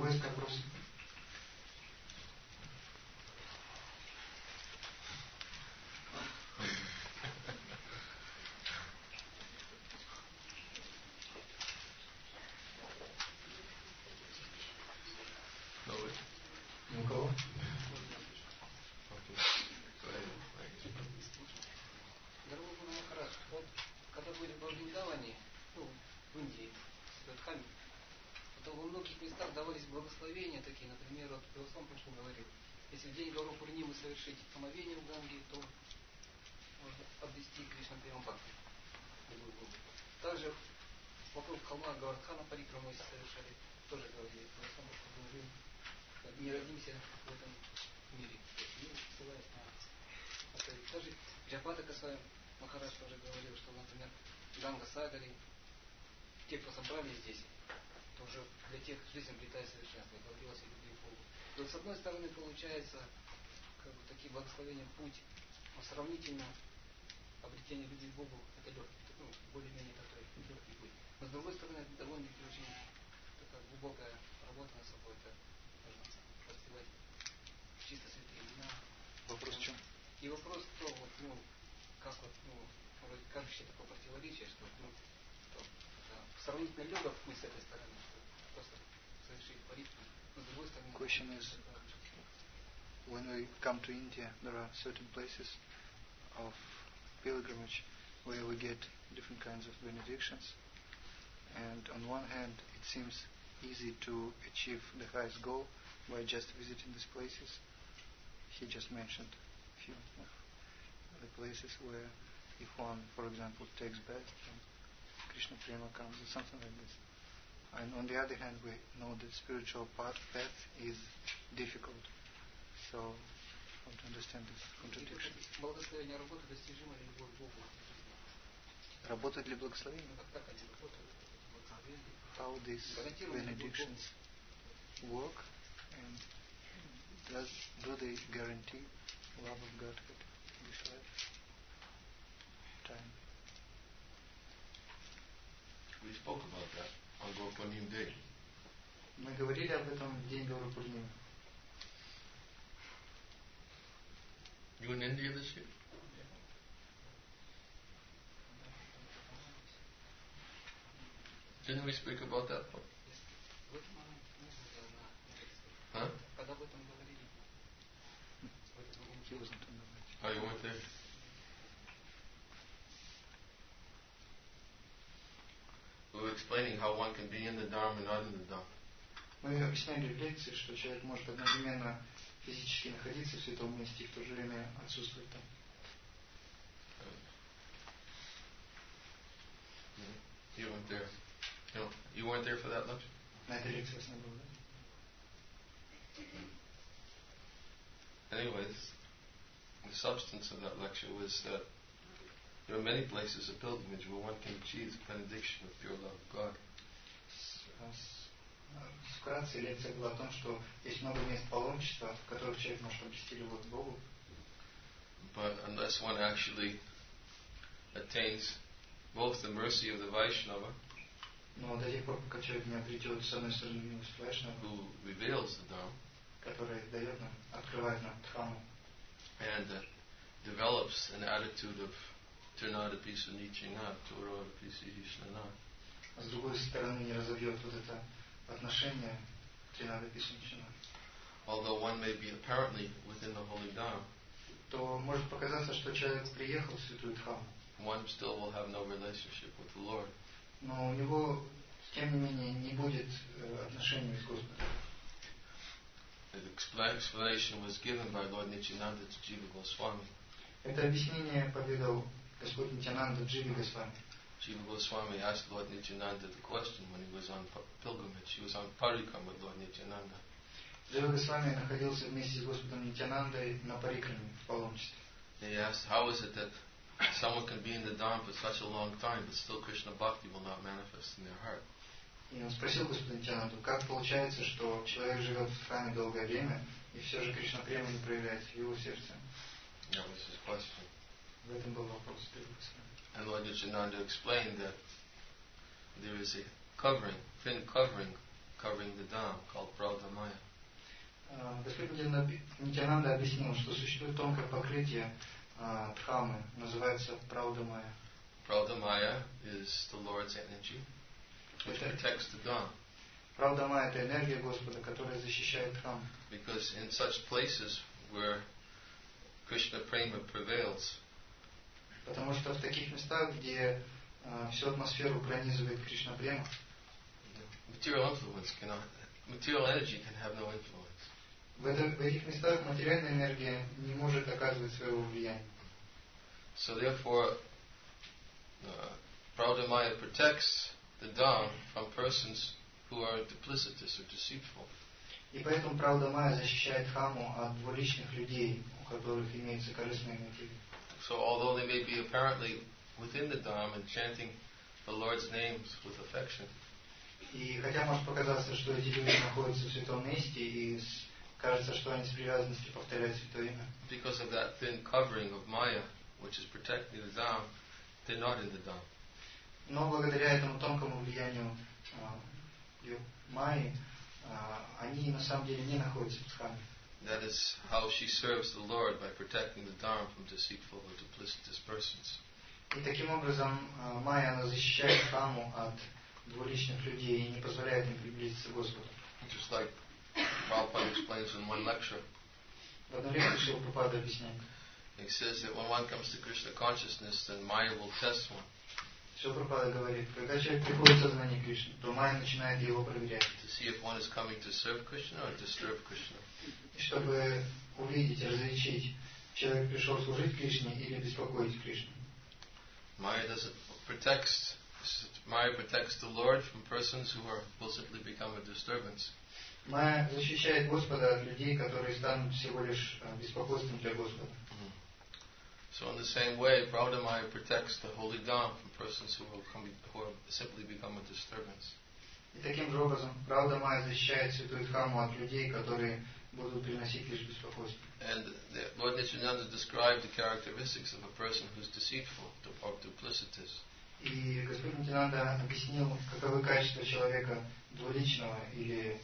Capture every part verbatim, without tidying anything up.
другой вопрос. Никого? Дорогой Гуру Махарадж, вот когда были в Вриндаване, ну, в Индии, в Дхаме, то во многих местах давались благословения такие, например, вот Пилосвам Прабху говорил, если в день Гауру Пурнимы совершить омовение в Ганге, то можно обрести Кришна Према Бхакти. Также вокруг холма Гавардхана Парикраму, если совершали, тоже говорили, Пилосвам Прабху говорил, не родимся в этом мире, не ссылаясь на это. Даже Джапата Госвами Махарадж тоже говорил, что, например, Ганга Сагари, те, кто собрались здесь, то уже для тех жизнь обретает совершенство, и говорилось о любви к Богу. И вот с одной стороны получается, как бы, такие благословения, путь, но сравнительно обретение любви к Богу, это легкий, ну, более-менее такой легкий путь. Но с другой стороны, это довольно-таки очень такая глубокая работа над собой, это нужно развивать чисто святые имена. Вопрос в чем? И вопрос, то вот, ну, как вот, ну, вроде кажущее такое противоречие, что, ну, что, да, сравнительно легок путь с этой стороны, что просто совершить паритку, но с другой стороны... Question is, when we come to India, there are certain places of pilgrimage where we get different kinds of benedictions, and on one hand it seems easy to achieve the highest goal by just visiting these places. He just mentioned a few of the places where if one, for example, takes bath, then Krishna Prema comes or something like this. And on the other hand, we know that spiritual path, path is difficult. So, how to understand this contradiction? Благословение работы достижимо ли любовь к Богу? Работает ли благословение? Как они работают? How these benedictions work, and does, do they guarantee love of Godhead in this life? Time. We spoke about that on Gaurapunim Day. Мы говорили об этом в день Гаурапурнимы. You in India this year? Didn't we speak about that one? Huh? He wasn't on the way. Oh, you weren't there? We were explaining how one can be in the Dharma and not in the Dharma. Мы объясняли в лекции, что человек может одновременно физически находиться в святом месте и в то же время отсутствовать там. You weren't there. You know, you weren't there for that lecture? На этой лекции вас не было, да? Anyways, the substance of that lecture was that there are many places of pilgrimage where one can achieve the benediction of pure love of God. Вкратце лекция была о том, что есть много мест паломничества, в которых человек может обрести любовь к Богу. But unless one actually attains both the mercy of the Vaishnava, но до тех пор, пока человек не обретет с одной стороны милость Вайшнава, who reveals the Dharma, который дает нам, открывает нам Дхамму, and uh, develops an attitude of Tirnadapi Sunichinga, Torodapi Sihishnana. А с другой стороны не разовьет вот это отношение Тринадапи Суничана. Although one may be apparently within the holy Dharma, то может показаться, что человек приехал в святую Дхамму, one still will have no relationship with the Lord. Но у него, тем не менее, не будет э, отношения с Господом. The explanation was given by Lord Nityananda to Jiva Goswami. Это объяснение поведал Господь Нитянанда Дживе Госвами. Jiva Goswami asked Lord Nityananda the question when he was on pilgrimage. He was on parikram with Lord Nityananda. Джива Госвами находился вместе с Господом Нитянандой на парикраме, в паломничестве. They asked, how is it that someone can be in the Dharma for such a long time, but still Krishna Bhakti will not manifest in their heart? И он спросил Господа Нитянанду, как получается, что человек живет в храме долгое время, и все же Кришна Према не проявляется в его сердце? That was his question. В этом был вопрос Дживы Госвами. And Lord Nityananda explained that there is a covering, thin covering, covering the Dham called Praudamaya. Господь Нитянанда объяснил, что существует тонкое покрытие Дхаммы, называется Праудамая. Praudamaya is the Lord's energy, which protects the Dham. Праудамая — это энергия Господа, которая защищает Дхамму. Because in such places where Krishna Prema prevails, потому что в таких местах, где э, всю атмосферу пронизывает Кришна Према, material influence cannot, material energy can have no influence. В, это, в этих местах материальная энергия не может оказывать своего влияния. So therefore, uh, Praudamaya protects the Dham from persons who are duplicitous or deceitful. И поэтому Праудамая защищает Дхамму от двуличных людей, у которых имеются корыстные мотивы. So although they may be apparently within the Dham and chanting the Lord's names with affection, и хотя может показаться, что эти люди находятся в святом месте, и с, кажется, что они с привязанностью повторяют святое имя, because of that thin covering of Maya, which is protecting the Dham, they're not in the Dham. но благодаря этому тонкому влиянию э, Майи, э, они на самом деле не находятся в Дхамме. That is how she serves the Lord, by protecting the Dham from deceitful or duplicitous persons. И таким образом Майя, она защищает Дхамму от двуличных людей и не позволяет им приблизиться к Господу. Just like Prabhupada explains in one lecture, в одной лекции Шрила Прабхупада объясняет, he says that when one comes to Krishna consciousness, then Maya will test one. Шрила Прабхупада говорит, когда человек приходит в сознание Кришны, то Майя начинает его проверять. To see if one is coming to serve Krishna or disturb Krishna. Чтобы увидеть, различить, человек пришел служить Кришне или беспокоить Кришну. Maya doesn't protects Maya protects the Lord from persons who are will simply become a disturbance. Майя защищает Господа от людей, которые станут всего лишь беспокойством для Господа. Mm-hmm. So in the same way, Praudamaya protects the holy Dham from persons who will come, who will simply become a disturbance. И таким же образом Праудамая защищает святую Дхамму от людей, которые будут приносить лишь беспокойство. And the Lord Nityananda described the characteristics of a person who's deceitful or duplicitous. И Господь Нитянанда объяснил, каковы качества человека двуличного или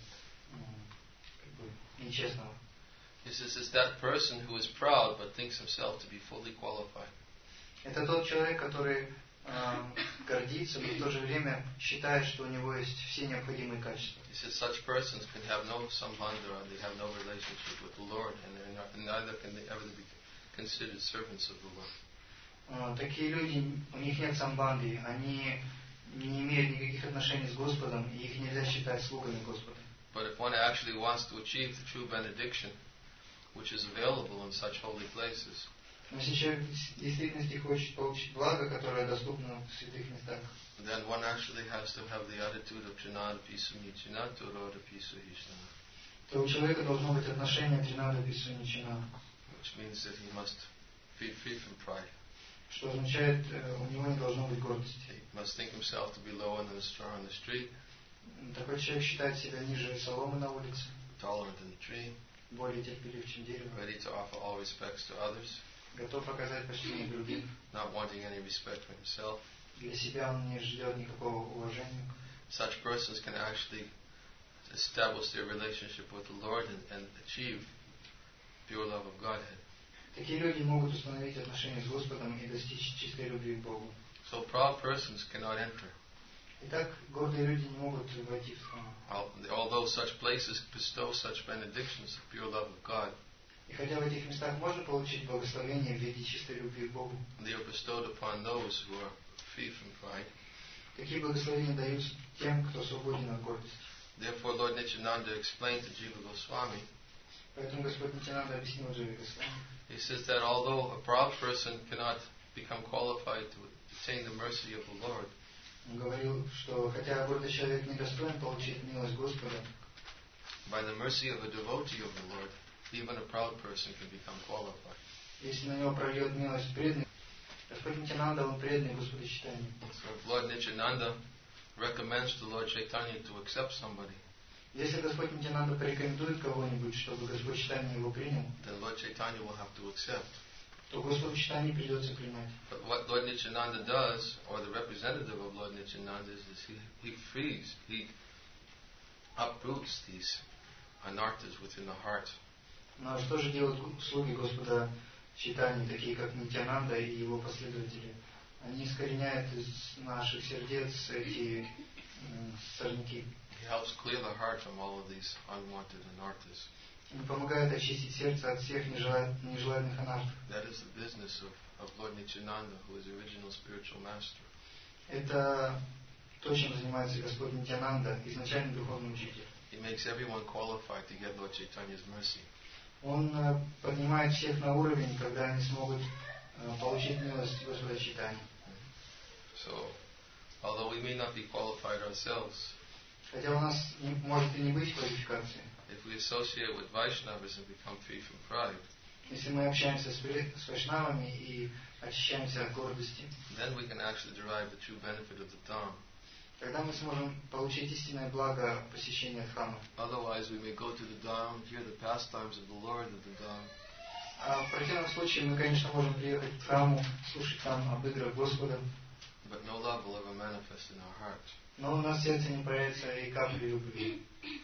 как бы, нечестного. He says it's that person who is proud but thinks himself to be fully qualified. Это тот человек, который э, гордится, но в то же время считает, что у него есть все необходимые качества. He says such persons can have no sambandha, they have no relationship with the Lord, and they're not, and neither can they ever be considered servants of the Lord. Uh, такие люди, у них нет самбанды, они не имеют никаких отношений с Господом, и их нельзя считать слугами Господа. But if one actually wants to achieve the true benediction, which is available in such holy places, но если человек в действительности хочет получить благо, которое доступно в святых местах, then one actually has to have the attitude of Trinada Pisunichina Turora Pisuhishna, то у человека должно быть отношение Тринада Писуничина, which means that he must be free from pride. Что означает, у него не должно быть гордости. He must think himself to be lower than a straw on the street. Такой человек считает себя ниже соломы на улице, taller than a tree, более терпелив, чем дерево, ready to offer all respects to others, готов оказать почтение другим, not wanting any respect for himself. Для себя он не ждет никакого уважения. Such persons can actually establish their relationship with the Lord and, and achieve pure love of Godhead. Такие люди могут установить отношения с Господом и достичь чистой любви к Богу. So proud persons cannot enter. Итак, гордые люди не могут войти в храм. Although such places bestow such benedictions of pure love of God, и хотя в этих местах можно получить благословение в виде чистой любви к Богу, they are bestowed upon those who are free from pride. Такие благословения даются тем, кто свободен от гордости. Therefore, Lord Nityananda explained to Jiva Goswami. Поэтому Господь Нитянанда объяснил Дживе Госвами. He says that although a proud person cannot become qualified to attain the mercy of the Lord, он говорил, что хотя гордый человек не достоин получить милость Господа, by the mercy of a devotee of the Lord, even a proud person can become qualified. Если на него прольет милость преданный, Господь Нитянанда, он преданный Господу Чайтанье. So if Lord Nityananda recommends to Lord Chaitanya to accept somebody, если Господь Нитянанда порекомендует кого-нибудь, чтобы Господь Чайтанье его принял, then Lord Chaitanya will have to accept. то Господу Чайтанье придется принять. But what Lord Nityananda does, or the representative of Lord Nityananda, is, is he, he frees, he uproots these anarthas within the heart. Но что же делают слуги Господа Чайтаньи, такие как Нитьянанда и его последователи? Они искореняют из наших сердец эти м, сорняки. He helps clear the heart from all of these unwanted anarthas. Он помогает очистить сердце от всех нежела- нежелательных анартов. That is the business of, of Lord Nityananda, who is the original spiritual master. Это то, чем занимается Господь Нитьянанда, изначальный духовный учитель. He makes everyone qualified to get Lord Chaitanya's mercy. Он э, поднимает всех на уровень, когда они смогут э, получить милость Господа Чайтаньи. So, although we may not be qualified ourselves, Хотя у нас не, может и не быть квалификации. if we associate with Vaishnavas and become free from pride, Если мы общаемся с, при- с вайшнавами и очищаемся от гордости, then we can actually derive the true benefit of the Dham. тогда мы сможем получить истинное благо посещения храма. Otherwise, we may go to the Dham, hear the pastimes of the Lord of the Dham, А в противном случае мы, конечно, можем приехать к храму, слушать там об играх Господа, but no love will ever manifest in our heart. но у нас в сердце не проявится и капли любви.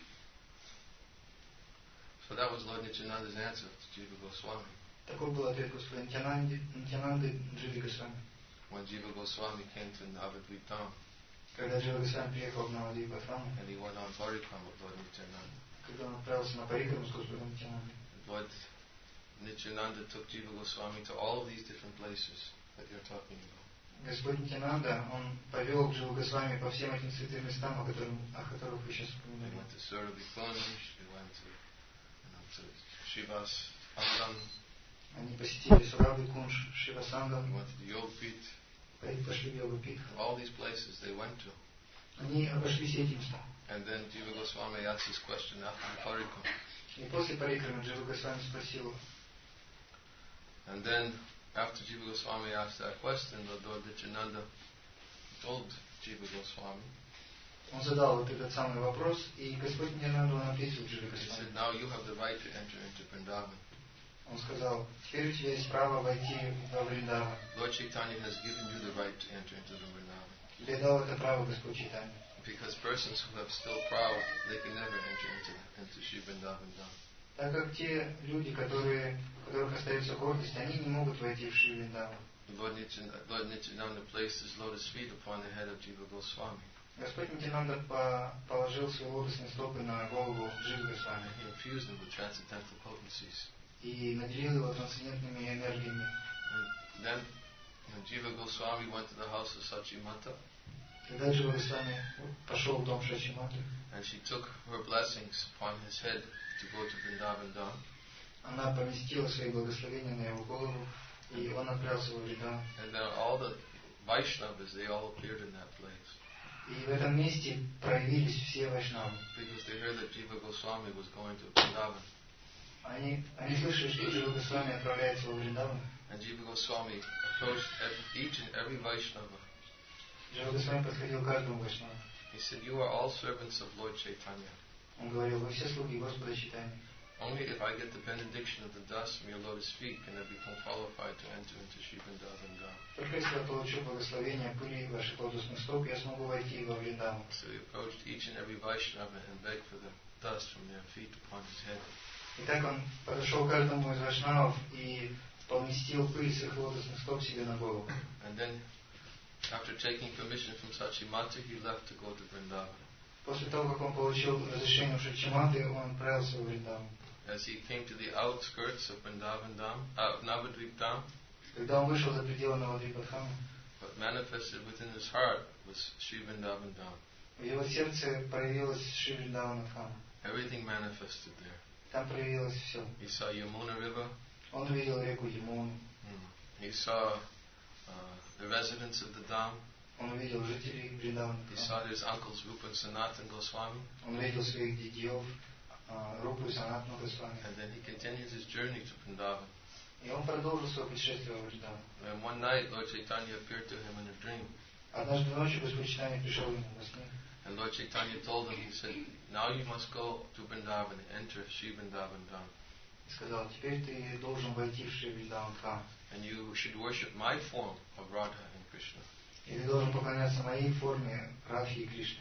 So that was Lord Nityananda's answer to Jiva Goswami. Такой был ответ Господа Нитьянанды, Нитьянанды Дживи Госвами. When Jiva Goswami came to Navadvip Dham, Когда Джива Госвами приехал в Навадвипадхаму, and he went on Parikram with Lord Nityananda. когда он отправился на парикраму с Господом Нитьянандой, Lord Nityananda took Jiva Goswami to all of these different places that you're talking about. Господь Нитьянанда, он повел Дживу Госвами по всем этим святым местам, о, котором, о которых вы сейчас We вспоминали. went to Surabhi Kunj, we went to, you know, to Shivas Angam, Они посетили Сурабхи Кунж, we Шивасангам, went to the Yogpit. пошли в Йога-Пит. All these places they went to. Они обошли все эти места. And then Jiva Goswami asked this question after the Parikram. И после парикрамы Джива Госвами спросил, And then, after Jiva Goswami asked that question, the Lord Nityananda told Jiva Goswami, он задал вот этот самый вопрос, и Господь Нитьянанда, он ответил Дживе he Госвами. said, now you have the right to enter into Vrindavan. Он сказал, теперь у тебя есть право войти во Вриндаван. Lord Chaitanya has given you the right to enter into the Vrindavan. Тебе дал это право Господь Чайтанья. Because persons who have still proud, they can never enter into, into Shri Vrindavan Dham. Так как те люди, которые, у которых остается гордость, они не могут войти в Шри Вриндаван. Lord Nityananda, Lord Nityananda placed his lotus feet upon the head of Jiva Goswami. Господь Нитьянанда по- положил свои лотосные стопы на голову Дживы Госвами He infused him with transcendental potencies. и наделил его трансцендентными энергиями. And then, when Jiva Goswami went to the house of Sachimata, Когда Джива Госвами пошел в дом Шачиматы, and she took her blessings upon his head to go to Vrindavan Dham, она поместила свои благословения на его голову, и он отправился во Вриндаван. and then all the Vaishnavas, they all appeared in that place. И в этом месте проявились все вайшнавы. Because they heard that Jiva Goswami was going to Vrindavan. Они, они слышали, что Джива Госвами отправляется во Вриндаван. And Jiva Goswami approached every, each and every Vaishnava. Джива Госвами подходил к каждому вайшнаву. He said, you are all servants of Lord Chaitanya. Он говорил, вы все слуги Господа Чайтаньи. Only if I get the benediction of the dust from your lotus feet can I become qualified to enter into Shri Vrindavan Dham. Только если я получу благословение пыли ваших лотосных стоп, я смогу войти во Вриндаван. So he approached each and every Vaishnava and begged for the dust from their feet upon his head. Итак, он подошел к каждому из вайшнавов и поместил пыль с их лотосных стоп себе на голову. And then, after taking permission from Sachimata, he left to go to Vrindavan. После того, как он получил разрешение у Шачиматы, он отправился во Вриндаван. As he came to the outskirts of Vrindavan Dham, uh, Navadvip Dham, Когда он вышел за пределы Навадвипадхамы, what manifested within his heart was Shri Vrindavan Dham. в его сердце проявилась Шри Вриндаванадхама. Everything manifested there. Там проявилось все. He saw Yamuna River. Он увидел реку Ямуну, Mm. He saw uh, the residents of the Dham. он увидел жителей He Вриндаванадхамы, saw his uncles Rupa and Sanatan Goswami. он увидел своих дядьев, а, Рупу и Санатану Госвами. And then he continued his journey to Vrindavan. И он продолжил свое путешествие во Вриндаван. And one night, Lord Chaitanya appeared to him in a dream. Однажды ночью Господь Чайтанья пришел ему во сне. And Lord Chaitanya told him, he said, now you must go to Vrindavan and enter Shri Vrindavan Dham. И сказал, теперь ты должен войти в Шри Вриндаванадхаму. And you should worship my form of Radha and Krishna. И ты должен поклоняться моей форме Радхи и Кришны.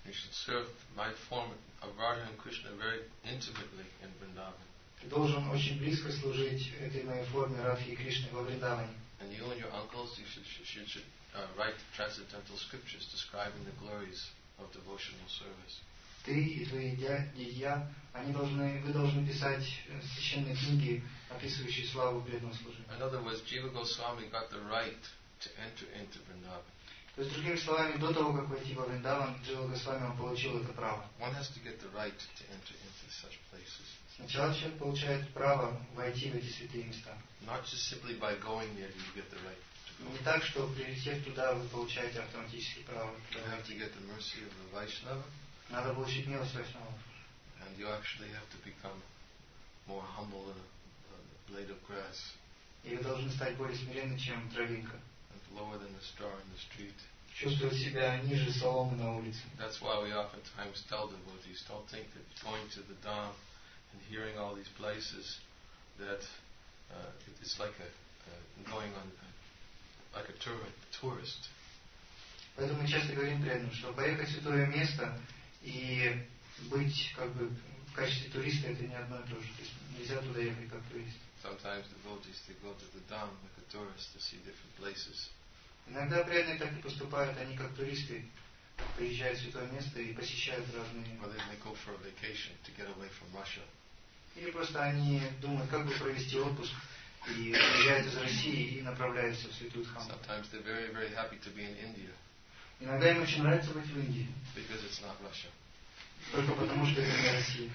You should serve my form of Radha and Krishna very intimately in Vrindavan. Ты должен очень близко служить этой моей форме Радхи и Кришны во Вриндаване. And you and your uncles, you should, should, should uh, write transcendental scriptures describing the glories of devotional service. Ты и твои дядья, они должны, вы должны писать священные книги, описывающие славу преданного служения. In other words, Jiva Goswami got the right to enter into Vrindavan. То есть, другими словами, до того, как войти во Вриндаван, Джива Госвами он получил это право. One has to get the right to enter into such places. Сначала человек получает право войти в эти святые места. Not just simply by going there do you get the right to go. Не так, что прилетев туда, вы получаете автоматически право. You have to get the mercy of the Vaishnava. Надо получить милость Вайшнавов. And you actually have to become more humble than a, a blade of grass. И вы должны стать более смиренны, чем травинка. And lower than a star in the street. Чувствовать себя ниже соломы на улице. That's why we oftentimes tell devotees, don't think that going to the Dham and hearing all these places, that uh, it's like a, uh, going on a, like a tour, tourist. Поэтому мы часто говорим преданным, что поехать в святое место и быть как бы в качестве туриста — это не одно и то же. То есть нельзя туда ехать как турист. Sometimes devotees, they go to the Dham like a tourist to see different places. Иногда преданные так и поступают, они как туристы приезжают в святое место и посещают разные... Or they may go for a vacation to get away from Russia. Или просто они думают, как бы провести отпуск, и приезжают из России и направляются в святую Дхамму. Sometimes they're very, very happy to be in India. Иногда им очень нравится быть в Индии. Because it's not Russia. Только потому, что это не Россия.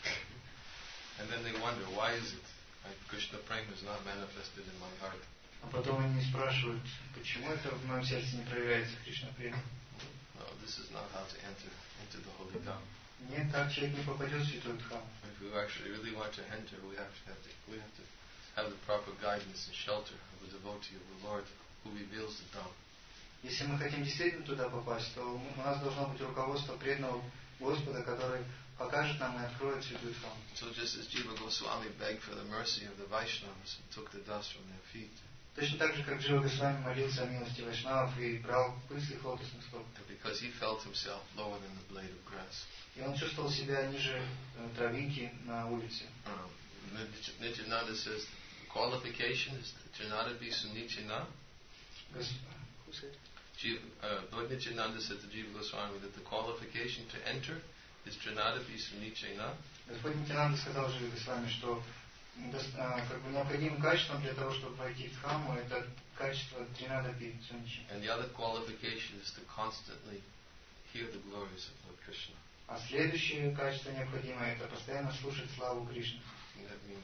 And then they wonder, why is it like Krishna Prema is not manifested in my heart? А потом они спрашивают, почему это в моем сердце не проявляется Кришна Према? No, this is not how to enter into the holy Dham. Нет, так человек не попадет в святую Дхамму. If we actually really want to enter, we have to have to, we have to have the proper guidance and shelter of a devotee of the Lord who reveals the Dham. Если мы хотим действительно туда попасть, то у нас должно быть руководство преданного Господа, который покажет нам и откроет святую Дхамму. So just as Jiva Goswami begged for the mercy of the Vaishnavas and took the dust from their feet, Точно так же, как Джива Госвами молился о милости Вайшнавов и брал пыль с их лотосных стоп. and because he felt himself lower than the blade of grass. И он чувствовал себя ниже э, травинки на улице. Um, Nityananda says the qualification is that Janadapi Sunichina. Гос... Who said? Uh, Lord Nityananda said to Jiva Goswami that the qualification to enter is Janadapi Sunichina. Господь Нитянанда сказал Дживе Госвами, что э, как бы необходимым качеством для того, чтобы войти в Дхамму, это качество Тринадапи Суничи. And the other qualification is to constantly hear the glories of Lord Krishna. А следующее качество необходимое — это постоянно слушать славу Кришны. And that means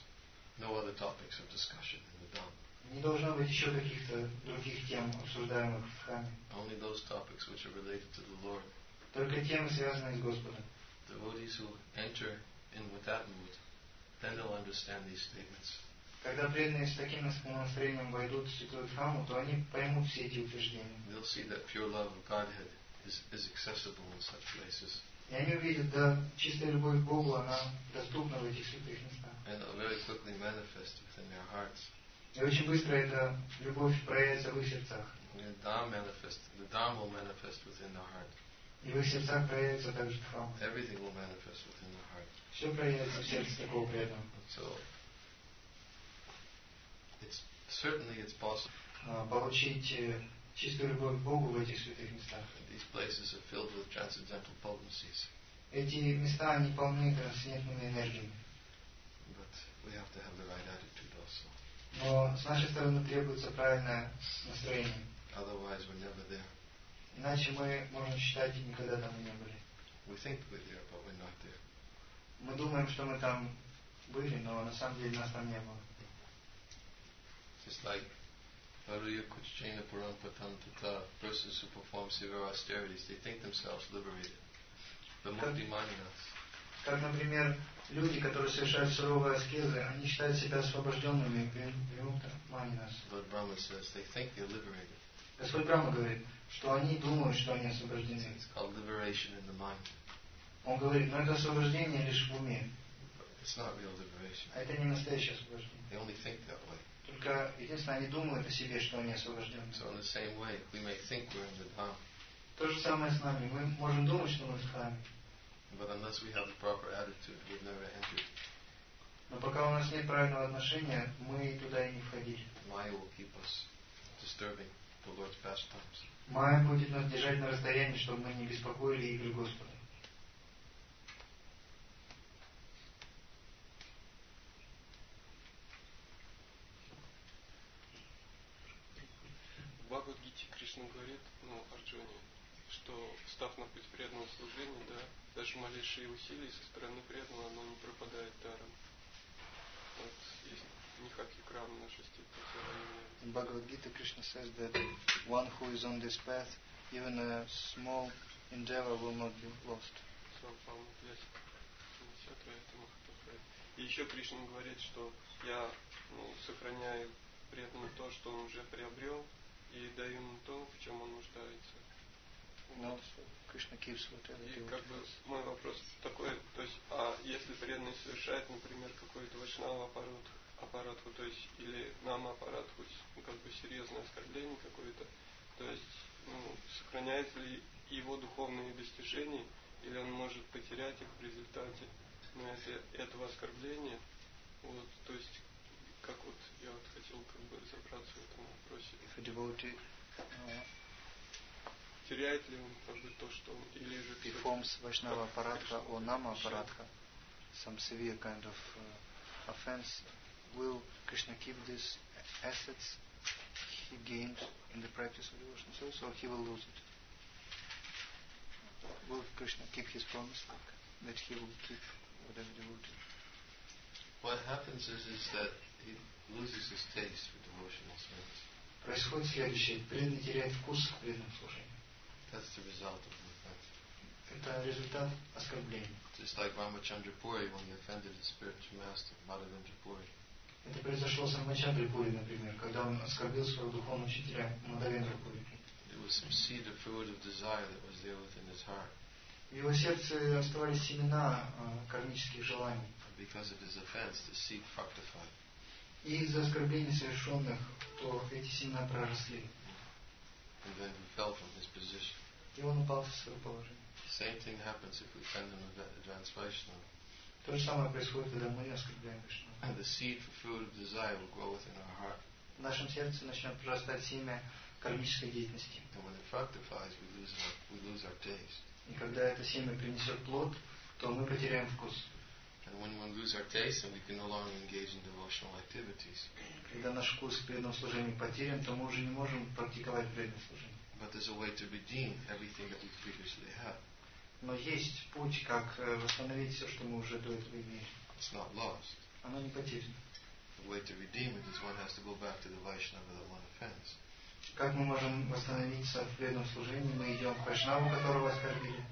no other topics of discussion in the Dham. Не должно быть еще каких-то других тем, обсуждаемых в Дхамме. Only those topics which are related to the Lord. Только темы, связанные с Господом. Devotees who enter in with that mood, then they'll understand these statements. Когда преданные с таким настроением войдут в святую Дхамму, то они поймут все эти утверждения. They'll see that pure love of Godhead is, is accessible in such places. И они увидят, да, чистая любовь к Богу, она доступна в этих святых местах. And it'll very quickly manifest within their hearts. И очень быстро эта любовь проявится в их сердцах. And the Dham manifest, the Dham will manifest within the heart. И в их сердцах проявится также Дхамма. Everything will manifest within the heart. Все проявится в сердце такого преданного. So, it's certainly it's possible. Получить чистую любовь к Богу в этих святых местах. These places are filled with transcendental potencies. Эти места, они полны трансцендентными энергиями. But we have to have the right attitude also. Но с нашей стороны требуется правильное настроение. Otherwise, we're never there. Иначе мы можем считать, никогда там и не были. We think we're there, but we're not there. Мы думаем, что мы там были, но на самом деле нас там не было. Just like Varuya Kuchena Puram Patantata, persons who perform severe austerities, they think themselves liberated. The Mukti Maninas. Как, например, люди, которые совершают суровые аскезы, они считают себя освобожденными. Lord Brahma says they think they're liberated. Господь Брахма говорит, что они думают, что они освобождены. It's called liberation in the mind. Он говорит, но это освобождение лишь в уме. It's not real liberation. А это не настоящее освобождение. They only think that way. Только единственное, они думают о себе, что они освобождены. So in the same way, we may think we're in the Dham. То же самое с нами. Мы можем думать, что мы в храме. But unless we have the proper attitude, we've never entered. Но пока у нас нет правильного отношения, мы туда и не входили. Maya will keep us disturbing the Lord's pastimes. Майя будет нас держать на расстоянии, чтобы мы не беспокоили игры Господа. В Бхагавад-гите Кришна говорит, ну, Арджуне, что став на путь преданного служения, да, даже малейшие усилия со стороны преданного, оно не пропадает даром. Вот есть Нихаки Крамна шести пути. In Bhagavad Gita, Krishna says that one who is on this path, even a small endeavor will not be lost. И еще Кришна говорит, что я, ну, сохраняю преданному то, что он уже приобрел, и даю ему то, в чем он нуждается. No, so Krishna keeps whatever he И как бы мой вопрос такой, то есть, а если преданный совершает, например, какой-то вайшнава аппарат, аппаратку, то есть, или нам аппаратку, ну, как бы серьезное оскорбление какое-то, то есть, ну, сохраняется ли его духовные достижения, или он может потерять их в результате, ну, это, этого оскорбления, вот, то есть, как вот я вот хотел как бы разобраться в этом вопросе. If a devotee uh, теряет ли он как бы то, что он, или же performs Vaishnava Aparatha or Nama Aparatha, some severe kind of uh, offense, will Krishna keep these assets he gained in the practice of devotional service, or he will lose it? Will Krishna keep his promise, like, that he will keep whatever devotee? What happens is, is that he loses his taste for devotional service. Происходит следующее. Преданный теряет вкус к преданному служению. That's the result of the offense. Это результат оскорбления. Just like Ramachandra Puri when he offended his spiritual master, Madhavendra Puri. Это произошло с Рамачандре Пури, например, когда он оскорбил своего духовного учителя Мадхавендра Пури. There was some seed of fruit of desire that was there within his heart. В его сердце оставались семена э, кармических желаний. Because of his offense, the seed fructified. И из-за оскорблений совершенных, то эти семена проросли. And then he fell from his position. И он упал со своего положения. Same thing happens if we offend an advanced Vaishnava. То же самое происходит, когда мы оскорбляем Вайшнава. And the seed for fruit of desire will grow within our heart. В нашем сердце начнет прорастать семя кармической деятельности. And when it fructifies, we lose our, we lose our taste. И когда это семя принесет плод, то мы потеряем вкус. And when we lose our taste, then we can no longer engage in devotional activities. Когда наш вкус к преданному служению потерян, то мы уже не можем практиковать преданное служение. But there's a way to redeem everything that we previously had. Но есть путь, как восстановить все, что мы уже до этого имели. It's not lost. Оно не потеряно. The way to redeem it is one has to go back to the Vaishnava that one offends. Как мы можем восстановиться в преданном служении? Мы идем к Вайшнаву, которого оскорбили.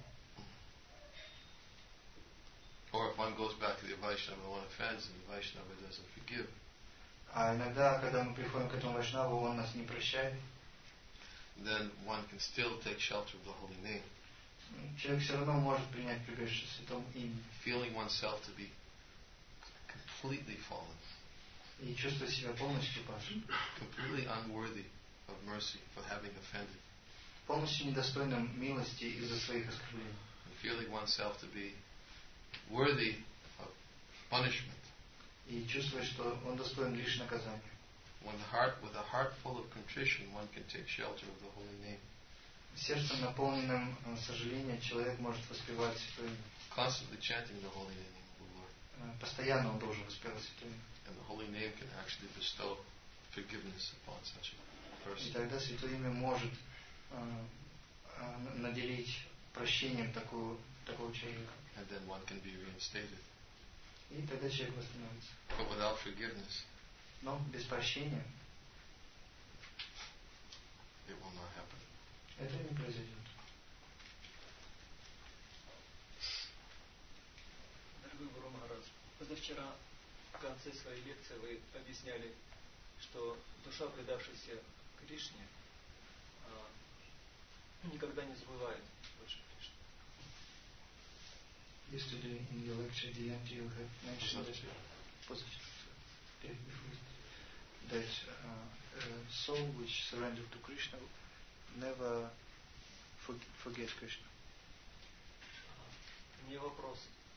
Or if one goes back to the Vaishnava that one offends and the Vaishnava doesn't forgive. А иногда, когда мы приходим к этому Вайшнаву, он нас не прощает. Then one can still take shelter of the holy name. Человек все равно может принять прибежище в святом имени. Feeling oneself to be completely fallen. И чувствовать себя полностью падшим. Completely unworthy of mercy for having offended. Полностью недостойным милости из-за своих оскорблений. And feeling oneself to be worthy of punishment. И чувствовать, что он достоин лишь наказания. When the heart, with a heart full of contrition, one can take shelter of the holy name. Сердцем, наполненным сожалением, человек может воспевать святое имя. Constantly chanting the holy name of the Lord. Постоянно он должен воспевать святое имя. And the holy name can actually bestow forgiveness upon such a person. И тогда святое имя может э, э, наделить прощением такого, такого человека. And then one can be reinstated. И тогда человек восстановится. But without forgiveness, Но без прощения it will not happen. это не произойдет. Дорогой Гуру Махарадж, позавчера в конце своей лекции вы объясняли, что душа, предавшаяся Кришне, никогда не забывает больше Кришны. Yesterday in your lecture, the end you have mentioned that, that uh, a soul which surrendered to Krishna never forget Krishna. Мне вопрос.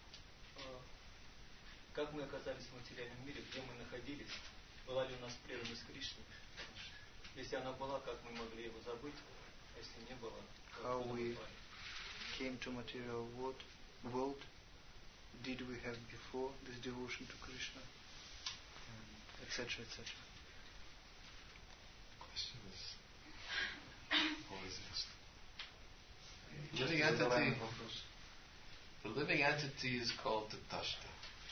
Как мы оказались в материальном мире, где мы находились? Была ли у нас преданность Кришне? Если она была, как мы могли его забыть? А если не было, how we came to material world, world, did we have before this devotion to Krishna, et cetera, et cetera. Question is always asked. Living entity, the living entity is called Tatashta.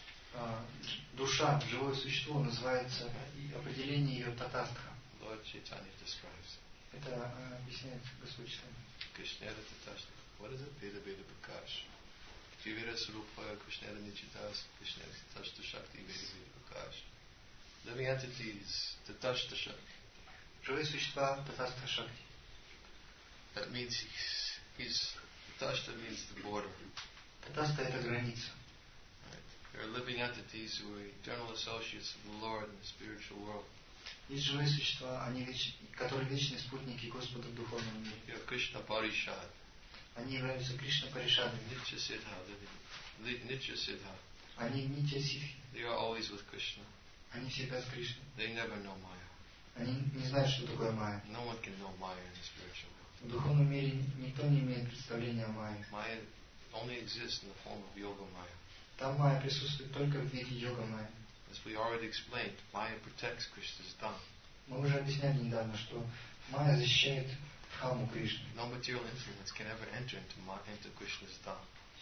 Душа, живое существо, называется, и определение ее татастха. Lord Chaitanya describes. Это объясняет Господь Чайтанья. Krishnera Tatashta. What is it? Veda Veda Prakash. Jivira Swarupa, Krishnera Nichitas, Krishnera Tatashta Shakti, Veda Veda Prakash. Living entities, Tatashta Shakti. Живые существа, татастха Шакти. That means he's, he's Tatashta means the border. Татастха это граница. There are living entities who are eternal associates of the Lord in the spiritual world. Есть живые существа, они веч... которые вечные спутники Господа в духовном мире. You have Krishna Parishad. Они являются Кришна Паришадами. Nitya Siddha, Nitya Siddha. Они Нитья Сидхи. They are always with Krishna. Они всегда с Кришной. They never know Maya. Они не знают, что такое Майя. No one can know Maya in the spiritual world. В духовном мире никто не имеет представления о Майе. Maya only exists in the form of Yoga Maya. Там Майя присутствует только в виде Йога Майя. As we already explained, Maya protects Krishna's Dham. Мы уже объясняли недавно, что Майя защищает Дхаму Кришны. No material influence can ever enter into, into Krishna's Dham.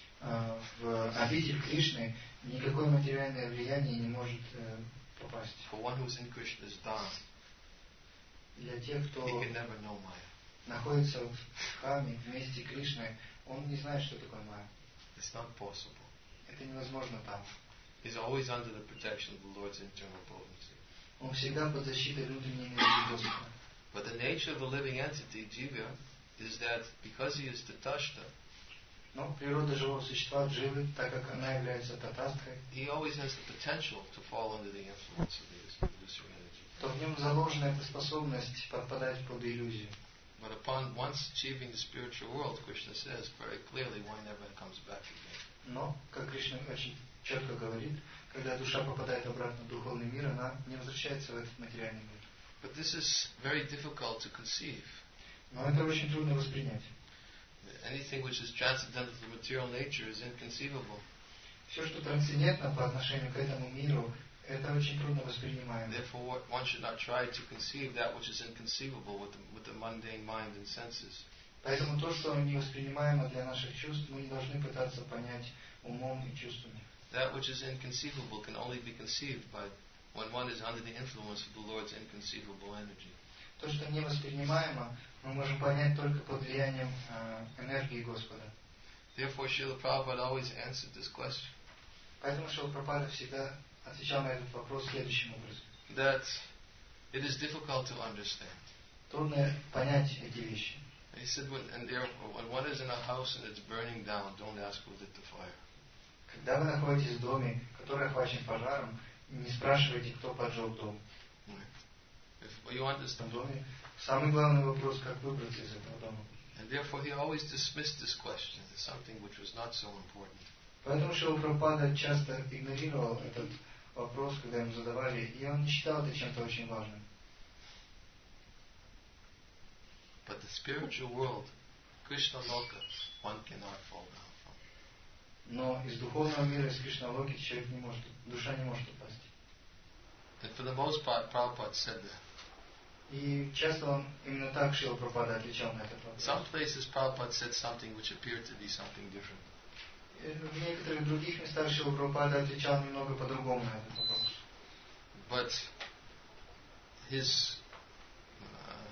В обитель Кришны никакое материальное влияние не может попасть. For one who's in Krishna's Dham, для тех, кто he can never know Maya. находится в Дхаме вместе Кришны, он не знает, что такое Майя. It's not possible. Это невозможно там. He's always under the protection of the Lord's internal potency. Он всегда под защитой внутренней энергии Господа. But the nature of the living entity, Jiva, is that because he is Tatashta, но природа живого существа Дживы, так как она является татастхой, he always has the potential to fall under the influence of the illusory energy. То в нем заложена эта способность подпадать под иллюзию. But upon once achieving the spiritual world, Krishna says very clearly, one never comes back again. Но, как Кришна очень четко говорит, когда душа попадает обратно в духовный мир, она не возвращается в этот материальный мир. But this is very difficult to conceive. Но это очень трудно воспринять. Anything which is transcendental to material nature is inconceivable. Все, что трансцендентно по отношению к этому миру, это очень трудно воспринимаемо. Therefore, one should not try to conceive that which is inconceivable with the, with the mundane mind and senses. Поэтому то, что невоспринимаемо для наших чувств, мы не должны пытаться понять умом и чувствами. That which is inconceivable can only be conceived by when one is under the influence of the Lord's inconceivable energy. То, что невоспринимаемо, мы можем понять только под влиянием э, энергии Господа. Therefore, Srila Prabhupada always answered this question. Поэтому Шрила Прабхупада всегда отвечал на этот вопрос следующим образом. That it is difficult to understand. Трудно понять эти вещи. He said, when, and there, when one is in a house and it's burning down, don't ask who lit the fire. Когда вы находитесь в доме, который охвачен пожаром, не спрашивайте, кто поджег дом. If you understand, доме, самый главный вопрос, как выбраться из этого дома. And therefore, he always dismissed this question as something which was not so important. Поэтому Шрила Прабхупада часто игнорировал этот вопрос, когда ему задавали, и он не считал это чем-то очень важным. But the spiritual world, Krishna Loka, one cannot fall down from. Но из духовного мира, из Кришналоки, человек не может, душа не может упасть. And for the most part, Prabhupada said that. И часто он именно так Шрила Прабхупада отвечал на этот вопрос. Some places Prabhupada said something which appeared to be something different. В некоторых других местах Шрила Прабхупада отвечал немного по-другому на этот вопрос. But his uh,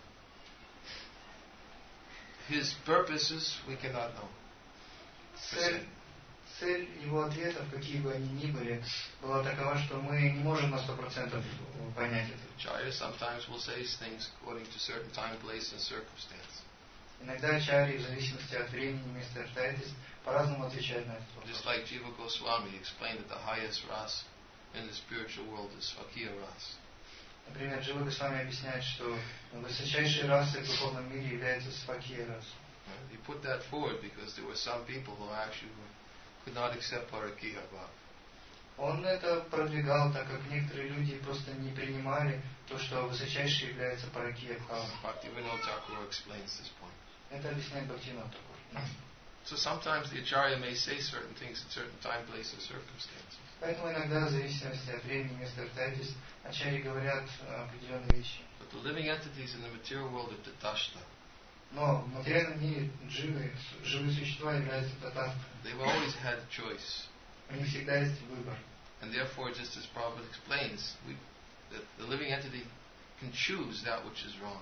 his purposes we cannot know. Цель, цель его ответов, какие бы они ни были, была такова, что мы не можем на сто процентов понять это. Acharya sometimes will say things according to certain time, place, and circumstance. Иногда ачарьи, в зависимости от времени, места и обстоятельств, по-разному отвечают на этот вопрос. Just like Jiva Goswami explained that the highest ras in the spiritual world is Fakir ras. Например, Джива Госвами объясняет, что высочайшей расой в духовном мире является Свакия раса. He put that forward because there were some people who actually could not accept Parakya Bhava. Он это продвигал, так как некоторые люди просто не принимали то, что высочайшее является Паракия Бхава. Bhaktivinoda Thakur explains this point. Это объясняет Бхактивинода Тхакур. So sometimes the Acharya may say certain things at certain time, place, and circumstances. Поэтому иногда, в зависимости от времени, места, обстоятельств, ачарьи говорят определенные вещи. But the living entities in the material world are tatashta. Но в материальном мире дживы, живые существа являются татаста. They've always had a choice. У них всегда есть выбор. And therefore, just as Prabhupada explains, we, the, the living entity can choose that which is wrong.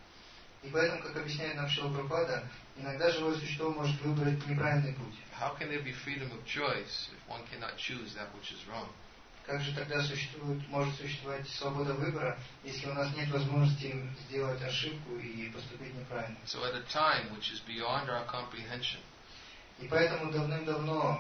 И поэтому, как объясняет нам Шрила Прабхупада, иногда живое существо может выбрать неправильный путь. How can there be freedom of choice if one cannot choose that which is wrong? Как же тогда существует, может существовать свобода выбора, если у нас нет возможности сделать ошибку и поступить неправильно? So at a time which is beyond our comprehension, и поэтому давным-давно,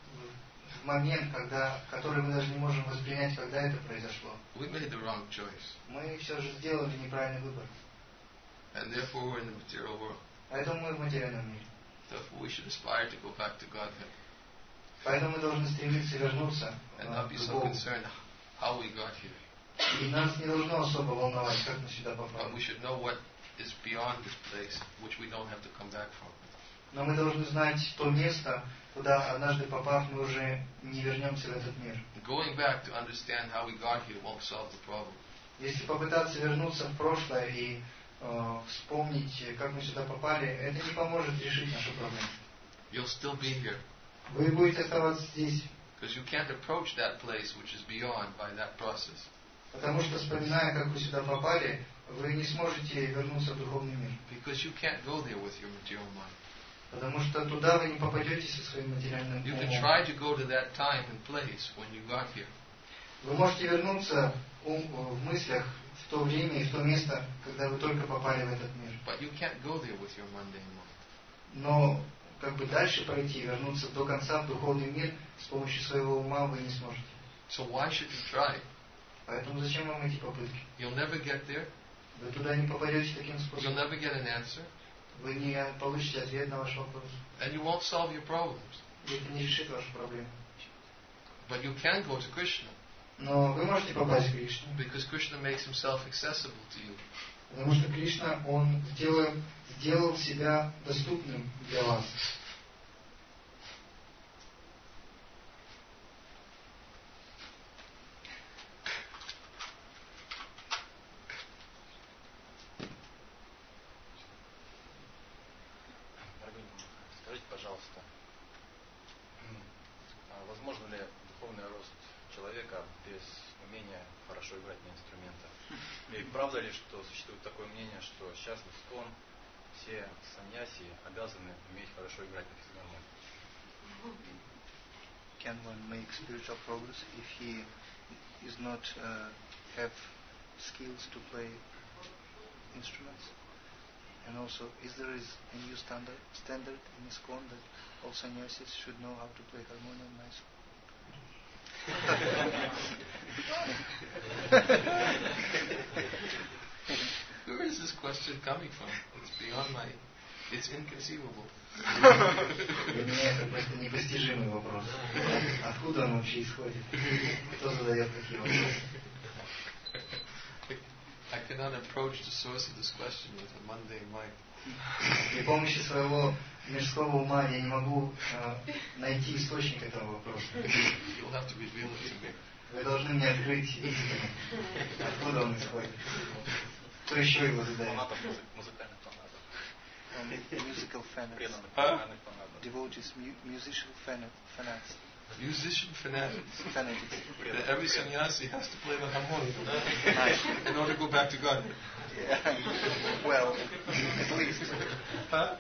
в момент, когда, который мы даже не можем воспринять, когда это произошло, we made the wrong choice. Мы все же сделали неправильный выбор. And therefore we're in the material world. Поэтому мы в материальном мире. Therefore we should aspire to go back to Godhead. Поэтому мы должны стремиться вернуться and not be so concerned how we got here. И нас не должно особо волновать, как мы сюда попали. But we should know what is beyond this place, which we don't have to come back from. Но мы должны знать то место, куда однажды попав, мы уже не вернемся в этот мир. Going back to understand how we got here won't solve the problem. Если попытаться вернуться в прошлое и э, вспомнить, как мы сюда попали, это не поможет решить нашу проблему. You'll still be here. Вы будете оставаться здесь. Because you can't approach that place which is beyond by that process. Потому что, вспоминая, как вы сюда попали, вы не сможете вернуться в духовный мир. Because you can't go there with your material mind. Потому что туда вы не попадете со своим материальным умом. You can try to go to that time and place when you got here. Вы можете вернуться ум, в мыслях в то время и в то место, когда вы только попали в этот мир. But you can't go there with your mundane mind. Но как бы дальше пройти, вернуться до конца в духовный мир с помощью своего ума вы не сможете. So why should you try? Поэтому зачем вам эти попытки? You'll never get there. Вы туда не попадете таким You'll способом. never get an answer. Вы не получите ответ на ваш вопрос. And you won't solve your problems. И это не решит вашу проблему. But you can go to Krishna. Но вы можете попасть к Кришне. Because Krishna makes himself accessible to you. Потому что Кришна, Он сделал, сделал себя доступным для вас. Скажите, пожалуйста, возможно ли духовный рост человека без умения хорошо играть на инструментах? И правда ли, что существует такое мнение, что сейчас в ИСККОН все саньяси обязаны уметь хорошо играть на физгармонии? Can one make spiritual progress if he is not uh, have skills to play instruments? And also, is there is a new standard standard in ISKCON that all sannyasis should know how to play harmonium nicely? Where is this question coming from? It's beyond my... It's inconceivable. Для меня это просто непостижимый вопрос. Откуда он вообще исходит? Кто задает такие вопросы? I cannot approach the source of this question with a mundane mind. При помощи своего мирского ума я не могу э, найти источник этого вопроса. You'll have to reveal it to me. Вы должны мне открыть истину. Откуда он исходит? Кто еще его задает? Фанатов, музыкальных фанатов. Musical fanatics. Преданных А? музыкальных фанатов. Devotees, mu- musician fanatics. Musician fanatics. Fanatics. That every sannyasi has to play the harmonium in order to go back to God. Yeah. Well, at least. Huh?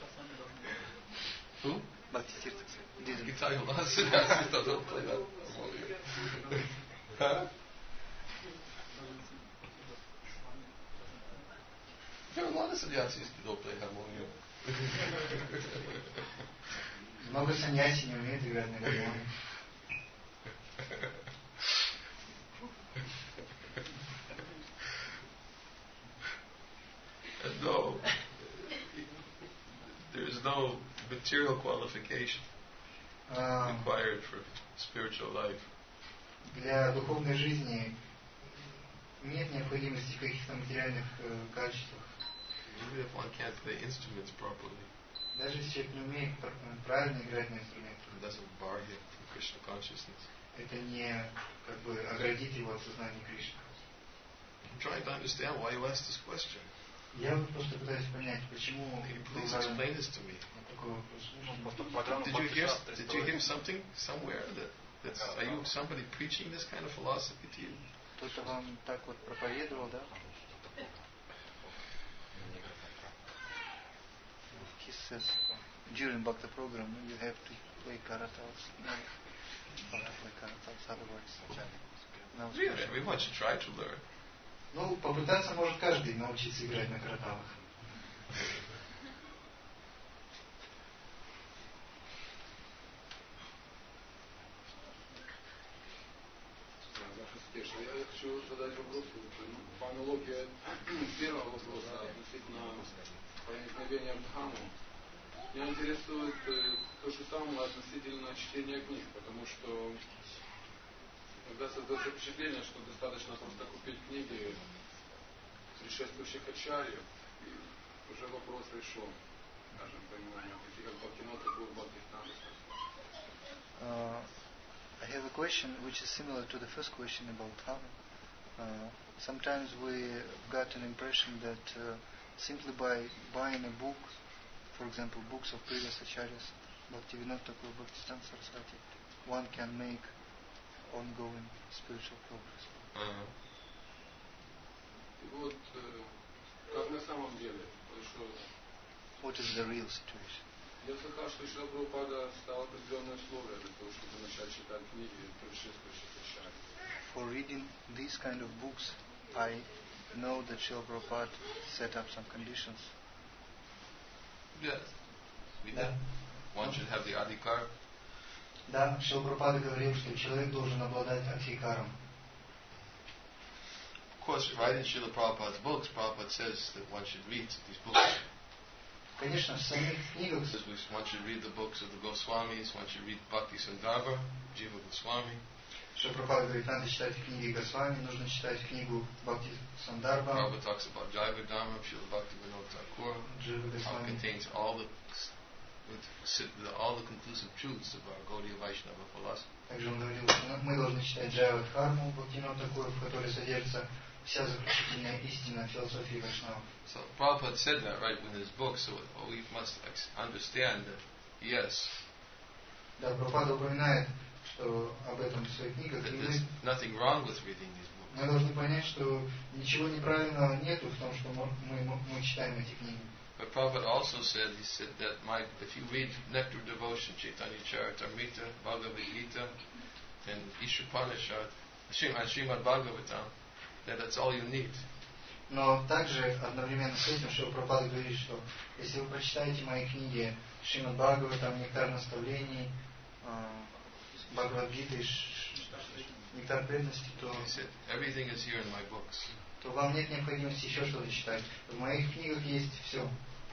Who? Bhakti Tirtha didn't. You tell you a lot of sannyasis that don't play that harmonium. Huh? There are a lot of sannyasis that don't play harmonium. Много саньяси не умеют играть на гармонии. No. There material qualification А, required for spiritual life. Для духовной жизни нет необходимости в каких-то материальных э, качествах. Even if one can't play instruments properly, Даже если человек не умеет пр- правильно играть на инструментах, it doesn't bar him from Krishna consciousness. это не как бы оградит его от сознания Кришны. I'm trying to understand why you asked this question. Я вот просто пытаюсь понять, почему Can you был please задан explain this to me? такой вопрос. Did you hear? Did you hear something somewhere that? That's, are you somebody preaching this kind of philosophy to you? Кто-то вам так вот проповедовал, да? He said during Bhakti program you have to play karatals. No, not to play karatals, otherwise. No, Really? Everyone should try to learn. Ну, попытаться может каждый научиться играть на караталах. Я хочу задать вопрос по аналогии первого вопроса относительно проникновения в Дхамму. Меня интересует то же самое относительно чтения книг, потому что иногда создается впечатление, что достаточно просто купить книги предшествующих ачарьев, и уже вопрос решен, скажем, понимание, такие как Бхактинат Такур, Бхактистан. I have a question which is similar to the first question about Dhamma. Uh, sometimes we got an impression that uh, simply by buying a book, for example, books of previous acharyas, Bhaktivinoda Thakur, Bhaktistan Saraswati, one can make ongoing spiritual progress. Uh-huh. И вот как на самом деле, что What is the real situation? я слыхал, что Шрила Прабхупада стал определенные условия для того, чтобы начать читать книги предшествующих ачарьев. For reading these kind of books, I know that Srila Prabhupada set up some conditions. Yeah. We Да. did. One should have the adhikar. Да, Шрила Прабхупада говорил, что человек должен обладать адхикаром. Of course, right in Srila Prabhupada's books, Prabhupada says that one should read these books. Конечно, в самих книгах Says one should read the books of the Goswamis, one should read Bhakti Sandarbha, Jiva Goswami. Шрила Прабхупада говорит, надо читать книги Госвами, нужно читать книгу Бхакти Сандарба, Prabhupada talks about Jaiva Dhamma, Srila Bhakti Vinod Thakur, Джива how it Госвами. contains all the all the conclusive truths of our Gaudiya Vaishnava philosophy. Также он говорил, что мы должны читать Джайва Дхарму, Бхактивинод Тхакур, в которой содержится вся заключительная истина философии Вайшнава. So Prabhupada said that right in his book, so we must understand that, yes, Да, Прабхупада упоминает, что об этом в своих книгах, that и there's мы, nothing wrong with reading these books. мы должны понять, что ничего неправильного нету в том, что мы, мы, мы читаем эти книги. But Prabhupada also said, he said that my, if you read Nectar Devotion, Chaitanya Charitamrita, Bhagavad Gita, and Ishopanishad, Srimad, Srimad Bhagavatam, that that's all you need. Но также одновременно с этим Шрила Прабхупада говорит, что если вы прочитаете мои книги Шримад Бхагаватам, Нектар наставлений, Бхагавад-гита и Нектар преданности, то, He said, everything is here in my books. то вам нет необходимости еще что-то читать. В моих книгах есть все.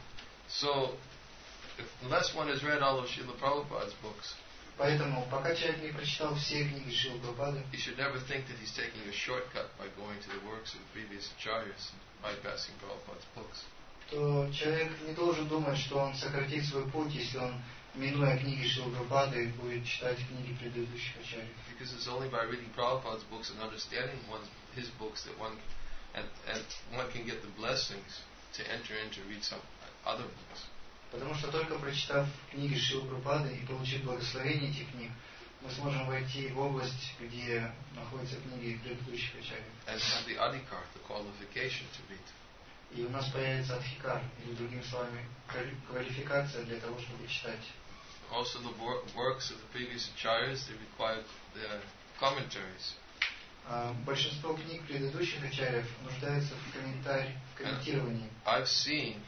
So, if, unless one has read all of Srila Prabhupada's books, Поэтому, пока человек не прочитал все книги Шрилы Прабхупады, he should never think that he's taking a shortcut by going to the works of the previous acharyas and bypassing Prabhupada's books. то человек не должен думать, что он сократит свой путь, если он, минуя книги Шрилы Прабхупады, будет читать книги предыдущих ачарьев. Because it's only by reading Prabhupada's books and understanding one's, his books that one and, and one can get the blessings to enter in to read some other books. Потому что только прочитав книги Шрилы Прабхупады и получив благословение этих книг, мы сможем войти в область, где находятся книги предыдущих ачарьев. And have the adhikar, the qualification to read. И у нас появится адхикар, или другими словами, квалификация для того, чтобы читать. Also the wor- works of the previous acharyas, they require the commentaries. А большинство книг предыдущих ачарьев нуждаются в комментарии, в комментировании. I've seen,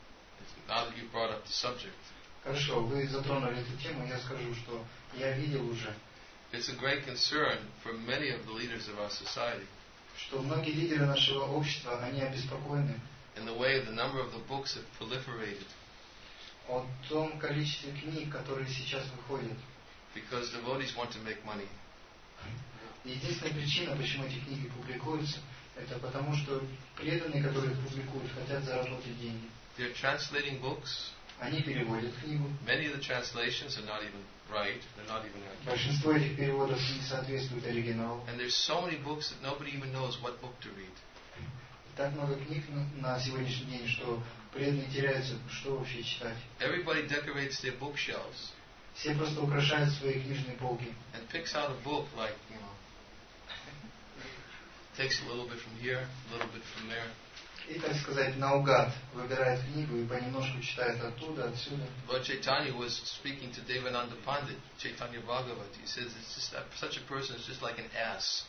now that you brought up the subject, Хорошо, вы затронули эту тему, я скажу, что я видел уже, it's a great concern for many of the leaders of our society что многие лидеры нашего общества, они обеспокоены in the way the number of the books have proliferated. о том количестве книг, которые сейчас выходят. Because devotees want to make money. Единственная причина, почему эти книги публикуются, это потому, что преданные, которые их публикуют, хотят заработать деньги. They're translating books. Они переводят книгу. Many of the translations are not even right. They're not even right. Большинство этих переводов не соответствует оригиналу. And there's so many books that nobody even knows what book to read. Так много книг на сегодняшний день, что преданные теряются, что вообще читать. Everybody decorates their bookshelves. Все просто украшают свои книжные полки. And picks out a book like, you know, takes a little bit from here, a little bit from there. И, так сказать, наугад выбирает книгу и понемножку читает оттуда, отсюда. Lord Chaitanya was speaking to Devananda Pandit, Chaitanya Bhagavat. He says it's just that such a person is just like an ass.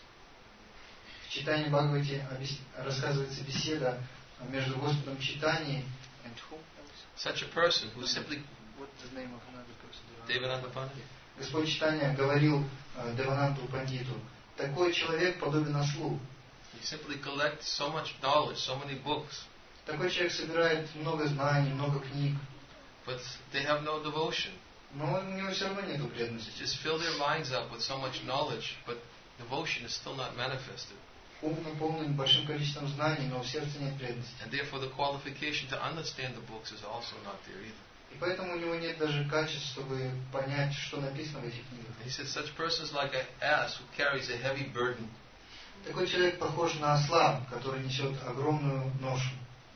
В Чайтанья Бхагавате рассказывается беседа между Господом Чайтаньей and who else? Such a person who simply... What's the name of another person? Devananda Pandit? Господь Чайтанья говорил uh, Девананду Пандиту, такой человек подобен ослу. He simply collects so much knowledge, so many books. Такой человек собирает много знаний, много книг. But they have no devotion. Но у него все равно нету преданности. They just fill their minds up with so much knowledge, but devotion is still not manifested. Ум наполнен большим количеством знаний, но в сердце нет преданности. And therefore the qualification to understand the books is also not there either. И поэтому у него нет даже качеств, чтобы понять, что написано в этих книгах. He says such person is like an ass who carries a heavy burden. Такой человек похож на осла, который несет огромную ношу.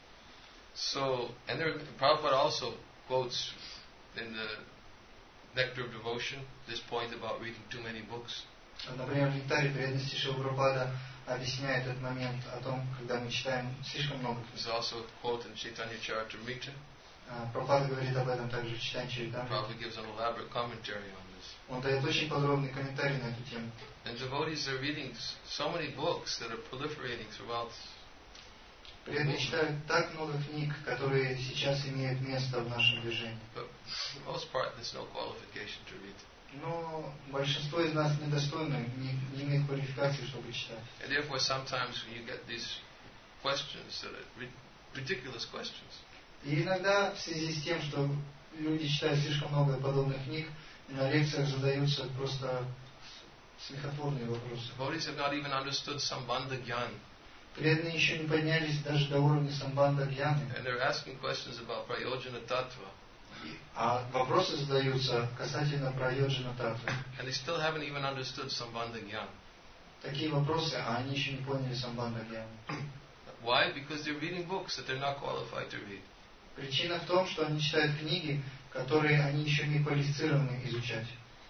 So, and there, Prabhupada also quotes in the Nectar of Devotion this point about reading too many books. Например, в Нектаре преданности Шрила Прабхупада объясняет этот момент о том, когда мы читаем слишком много книг. There's also a quote in Chaitanya Charitamrita. Прабхупада говорит об этом также в Чайтанья Чаритамрите. Prabhupada gives an elaborate commentary on this. Он дает очень подробный комментарий на эту тему. And devotees are reading so many books that are proliferating throughout. Преданные читают так много книг, которые сейчас имеют место в нашем движении. But for the most part, there's no qualification to read. Но большинство из нас недостойны, не, не имеют квалификации, чтобы читать. And therefore, sometimes when you get these questions that are ridiculous questions. И иногда в связи с тем, что люди читают слишком много подобных книг, на лекциях задаются просто смехотворные вопросы. Devotees have not even understood Sambandha Gyan. Преданные еще не поднялись даже до уровня самбанда гьяны. And they're asking questions about Prayojana Tattva. А вопросы задаются касательно Прайоджана Татвы. And they still haven't even understood Sambandha Gyan. Такие вопросы, а они еще не поняли самбанда гьяны. Why? Because they're reading books that they're not qualified to read. Причина в том, что они читают книги, которые они еще не квалифицированы изучать.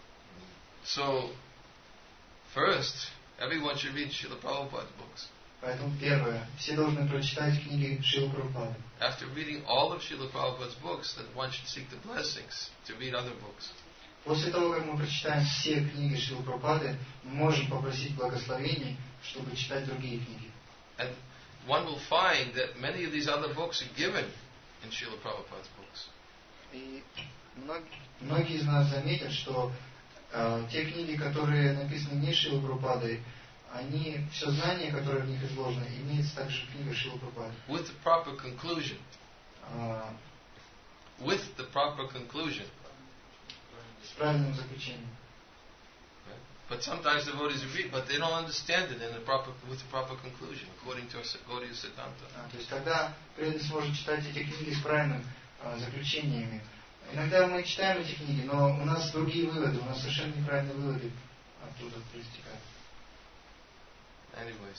So, first, everyone should read Srila Prabhupada's books. Поэтому первое, все должны прочитать книги Шрилы Прабхупады. After reading all of Srila Prabhupada's books, then one should seek the blessings to read other books. После того, как мы прочитаем все книги Шрилы Прабхупады, мы можем попросить благословений, чтобы читать другие книги. And one will find that many of these other books are given in Srila Prabhupada's books. И многие из нас заметят, что э, те книги, которые написаны не Шрилой Прабхупадой, они, все знания, которые в них изложены, имеются также в книгах Шрилы Прабхупады. With the proper conclusion. Uh, With the proper conclusion. С правильным заключением. But sometimes devotees read, but they don't understand it in the proper, with the proper conclusion, according to Gaudiya Siddhanta. А, то есть тогда преданный сможет читать эти книги с правильными а, заключениями. Иногда мы читаем эти книги, но у нас другие выводы, у нас совершенно неправильные выводы оттуда проистекают. Anyways.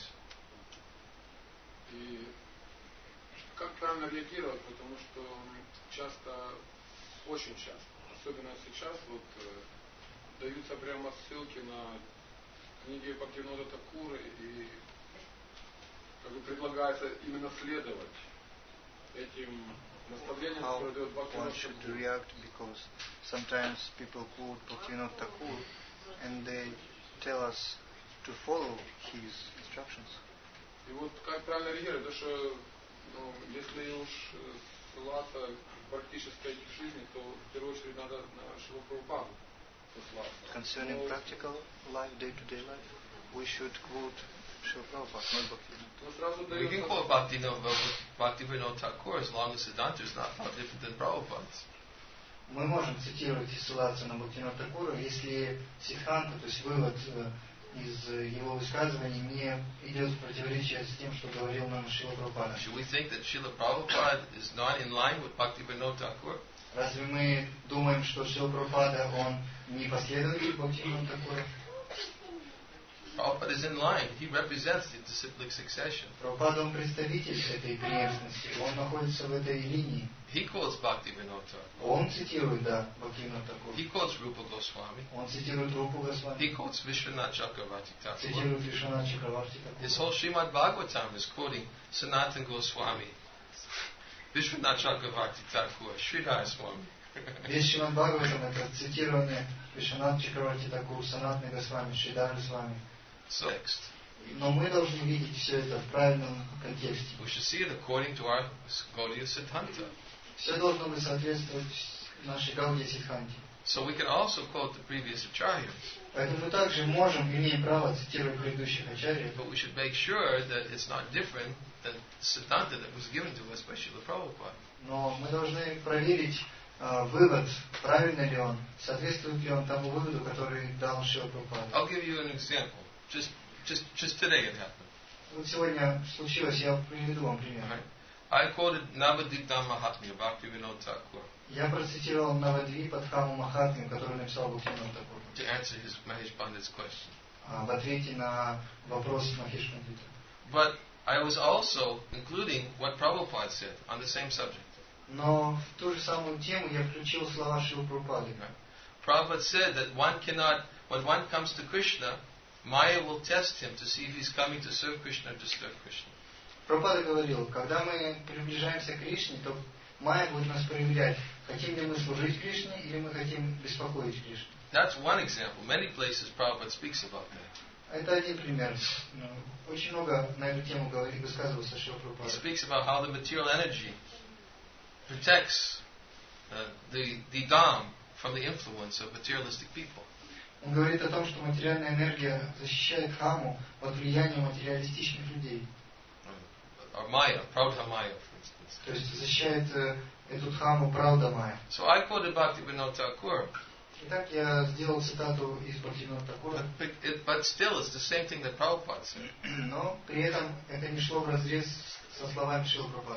И как правильно реагировать, потому что часто, очень часто, особенно сейчас, вот даются прямо ссылки на книги Бхактивинода Такура и как бы предлагается именно следовать этим наставлениям, How которые дает one Бхактивинод should Такур. react, because sometimes people quote Bhaktivinoda Thakur and they tell us to follow his instructions. И вот как правильно реагировать, потому что ну, если уж ссылаться к практической жизни, то в первую очередь надо на Шрилу Прабхупаду ссылаться. Concerning Но, practical life, day-to-day life, we should quote Srila Prabhupada, not Bhaktivinoda. но сразу We can дается, quote Bhaktivinoda Bhaktivinoda Thakur as long as Siddhanta is not far different than Prabhupada's. мы можем цитировать и ссылаться на Бхактивинода Такура, если сиддханта, то есть вывод из его высказываний не идет в противоречие с тем, что говорил нам Шрила Прабхупада. Should we think that Srila Prabhupada is not in line with Bhaktivinoda Thakur? Разве мы думаем, что Шрила Прабхупада, он не последователь Бхактивинода Такура? Prabhupada is in line. He represents the disciplic succession. Прабхупада, он представитель этой преемственности, он находится в этой линии. He quotes Bhaktivinoda Thakur. Он цитирует, да, Бхактивинода Такура. He quotes Rupa Goswami. Он цитирует Рупу Госвами. He quotes Vishwanath Chakravarti Thakur. Цитирует Вишванат Чакраварти Такура. His whole Srimad Bhagavatam is quoting Sanatana Goswami, Vishwanath Chakravarti Thakur, Sridhar Swami. Весь Шримад Бхагаватам это цитирование Вишванат Чакраварти Такур, Санатана Госвами, Шридхара Свами. So next, Но мы должны видеть все это в правильном контексте. we should see it according to our Gaudiya Siddhanta. Все должно быть соответствовать нашей Гаудия Сиддханте. So we can also quote the previous acharyas, Поэтому мы также можем, имеем право цитировать предыдущих ачарьев, but we should make sure that it's not different than the Siddhanta that was given to us by Srila Prabhupada. но мы должны проверить э, вывод, правильно ли он, соответствует ли он тому выводу, который дал Шрила Прабхупада. I'll give you an example. Just, just, just today it happened. Вот сегодня случилось, я приведу вам пример. Right? I quoted Navadiptam Mahatmya, Bhaktivinoda Thakur, Я процитировал Навадвипадхаму Махатмию, который написал Бхактивинода Такур, to answer his Mahesh Pandit's question. в ответе на вопрос Махеш Пандита. But I was also including what Prabhupada said on the same subject. Но в ту же самую тему я включил слова Шрилы Прабхупады. Prabhupada said that one cannot, when one comes to Krishna, Maya will test him to see if he's coming to serve Krishna or disturb Krishna. Прабхупада говорил, когда мы приближаемся к Кришне, то Майя будет нас проверять, хотим ли мы служить Кришне или мы хотим беспокоить Кришну. That's one example. Many places Prabhupada speaks about that. Это один пример. Очень много на эту тему говорит, высказывался Шрила He Прабхупада. speaks about how the material energy protects uh, the, the Dham from the influence of materialistic people. Он говорит о том, что материальная энергия защищает Хаму от влияния материалистичных людей. Or Maya, Praudha Maya, for instance. То есть защищает э, эту Дхаму Правда Майя. So I quoted Bhaktivinoda Thakur, Итак, я сделал цитату из Бхактивинода Такура, but, it, but still it's the same thing that Prabhupada said. но при этом это не шло вразрез со словами Шрилы Прабхупады.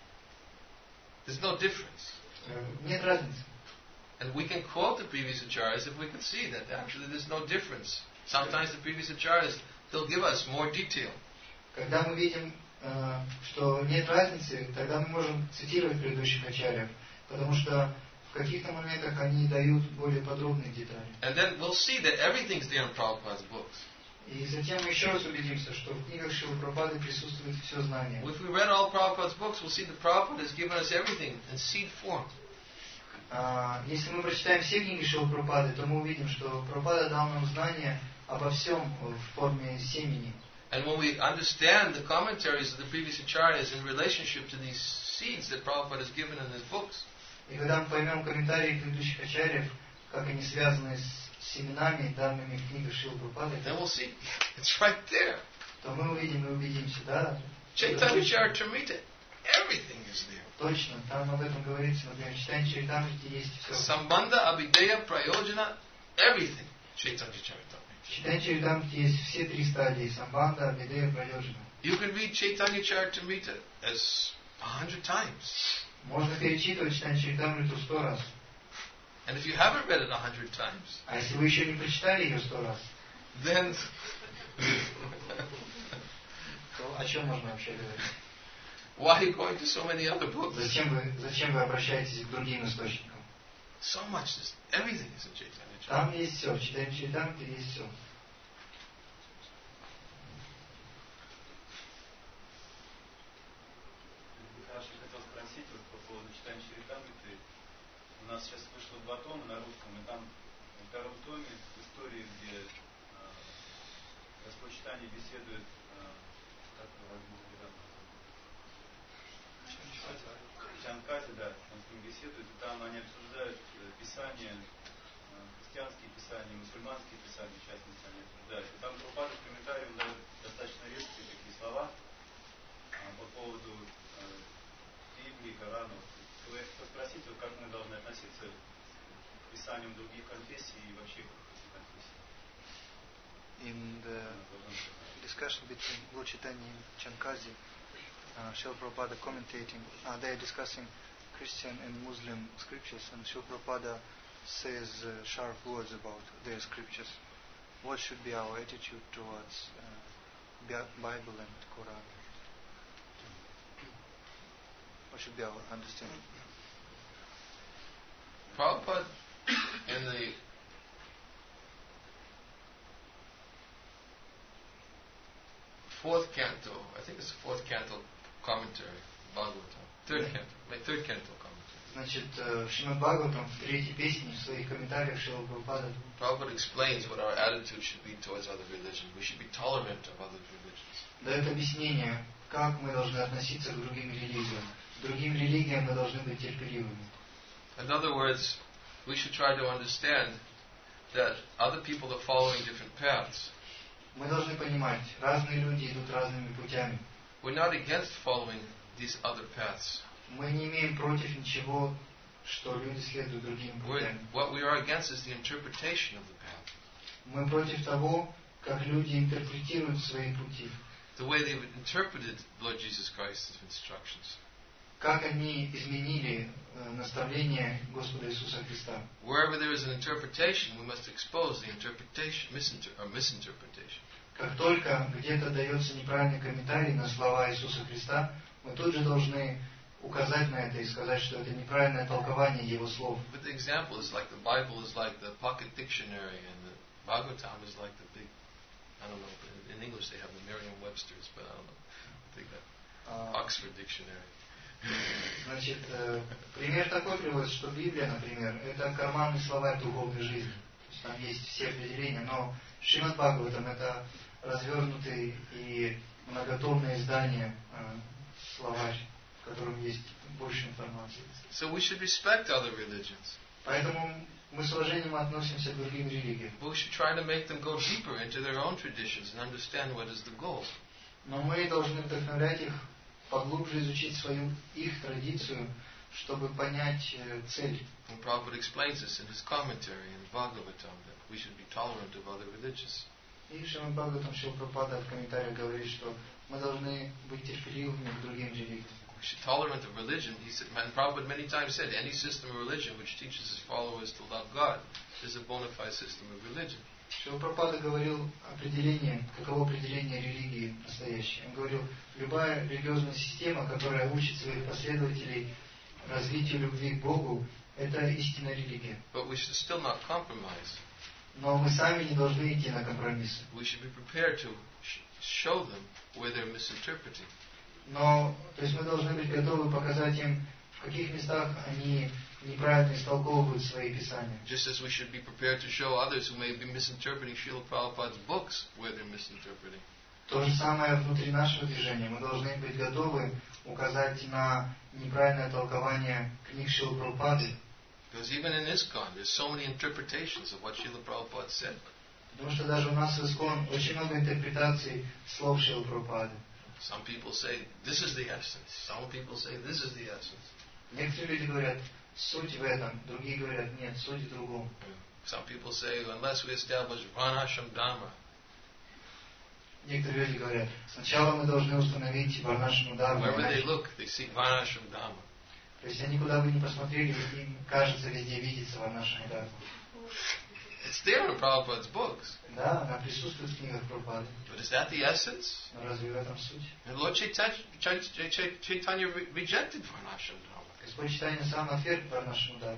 There's no difference. Э, Нет разницы. And we can quote the previous acharyas if we can see that actually there's no difference. Sometimes the previous acharyas, they'll give us more detail. Когда мы видим, э, что нет разницы, тогда мы можем цитировать предыдущих ачарьев, потому что в каких-то моментах они дают более подробные детали. And then we'll see that everything's there in Prabhupada's books. И затем мы еще раз убедимся, что в книгах Шрилы Прабхупады присутствует все знание. If we read all Prabhupada's books, we'll see that Prabhupada has given us everything in seed form. А, если мы прочитаем все книги Шрилы Прабхупады, то мы увидим, что Прабхупада дал нам знания обо всем в форме семени. And when we understand the commentaries of the previous acharyas in relationship to these seeds that Prabhupada has given in his books, И когда мы поймем комментарии предыдущих ачарьев, как они связаны с семенами, данными в книгах Шрилы Прабхупады, then we'll see it's right there. то мы увидим и убедимся, да? Chaitanya Charitamrita, everything is there. Точно, там об этом говорится, например, читание Чаритамрити есть все. Sambandha, Abhideya, Prayojana, everything. Chaitanya Charitamrita. Читание Чаритамрити есть все три стадии: Самбанда, Абхидея, Прайоджана. You can read Chaitanya Charitamrita as a hundred times. Можно перечитывать читание Чаритамриту сто раз. And if you haven't read it a hundred times, А если вы еще не прочитали ее сто раз, then то о чем можно вообще говорить? why are you going to so many other books? Зачем вы, зачем вы обращаетесь к другим источникам? So much, is, everything is in Chaitanya Charitamrita. Там есть все, в читании Чаритамрити есть все. Хорошо, хотел спросить вот по поводу читания Чаритамриты. У нас сейчас вышло два тома на русском, и там во втором томе в истории, где э, Господь Чайтанья беседует, э, как его возьму, Чанкази, да, он с ним беседует, и там они обсуждают э, писания, э, христианские писания, мусульманские писания, в частности, они обсуждают. И там Прабхупада в комментарии он дает достаточно резкие такие слова э, по поводу э, Библии, Корана. Вы спросите, как мы должны относиться к писанием других конфессий и вообще конфессий. In the discussion between Lord Chaitanya and Chankazi, uh, Srila Prabhupada commentating, uh, they are discussing Christian and Muslim scriptures, and Srila Prabhupada says uh, sharp words about their scriptures. What should be our attitude towards uh, Bible and Quran? What should be our understanding? Prabhupada in the fourth canto, I think it's the fourth canto commentary, Bhagavatam, third canto, my third canto commentary. Значит, в Шримад Бхагаватам, в третьей песне, в своих комментариях Шрила Прабхупада Prabhupada explains what our attitude should be towards other religions. We should be tolerant of other religions. дает объяснение, как мы должны относиться к другим религиям. К другим религиям мы должны быть терпеливыми. In other words, we should try to understand that other people are following different paths. Мы должны понимать, разные люди идут разными путями. We're not against following these other paths. Мы не имеем против ничего, что люди следуют другими We're, путями. what we are against is the interpretation of the path. Мы против того, как люди интерпретируют свои пути. The way they've interpreted Lord Jesus Christ's instructions. Как они изменили э, наставление Господа Иисуса Христа. Wherever there is an interpretation, we must expose the interpretation, misinter- or misinterpretation. Как только где-то дается неправильный комментарий на слова Иисуса Христа, мы тут же должны указать на это и сказать, что это неправильное толкование Его слов. But the example is like the Bible is like the pocket dictionary, and the Bhagavatam is like the big, I don't know, in English they have the Merriam-Webster's, but I don't know, I think that Oxford Dictionary. Значит, э, пример такой приводится, что Библия, например, это карманный словарь духовной жизни. То есть там есть все определения, но Шримад Бхагаватам это развернутый и многотомное издание, э, словарь, в котором есть больше информации. So we should respect other religions. Поэтому мы с уважением относимся к другим религиям. But we should try to make them go deeper into their own traditions and understand what is the goal. Но мы должны вдохновлять их поглубже изучить свою их традицию, чтобы понять э, цель. And Prabhupada explains this in his commentary in Bhagavatam, that we should be tolerant of other religions. И Шримад Бхагаватам Шрила Прабхупада в комментариях говорит, что мы должны быть терпеливыми к другим религиям. We should be tolerant of religion. He said, and Prabhupada many times said, any system of religion which teaches its followers to love God is a bona fide system of religion. Шрила Прабхупада говорил определение, каково определение религии настоящей. Он говорил, любая религиозная система, которая учит своих последователей развитию любви к Богу, это истинная религия. But we should still not compromise. Но мы сами не должны идти на компромиссы. We should be prepared to sh- show them where they're misinterpreting. Но, то есть мы должны быть готовы показать им, в каких местах они неправильно истолковывают свои писания. Just as we should be prepared to show others who may be misinterpreting Srila Prabhupada's books where they're misinterpreting. То же самое внутри нашего движения. Мы должны быть готовы указать на неправильное толкование книг Шрилы Прабхупады. Because even in ISKCON, there's so many interpretations of what Srila Prabhupada said. Потому что даже у нас в ИСККОН очень много интерпретаций слов Шрилы Прабхупады. Some people say, this is the essence. Some people say, this is the essence. Некоторые люди говорят, суть в этом. Другие говорят, нет, суть в другом. Some people say, unless we establish Varnashram Dharma, Некоторые люди говорят, сначала мы должны установить Варнашраму Дхарму. wherever they look, they see Varnashram Dharma. То есть они куда бы ни посмотрели, им кажется, везде видится Варнашрама Дхарма. It's there in Prabhupada's books. Да, она присутствует в книгах Прабхупады. But is that the essence? Но разве в этом суть? And Lord Chaitanya, Chaitanya re- rejected Varnashram Dharma. Господь Чайтанья сам отверг Варнашраму Дхарму.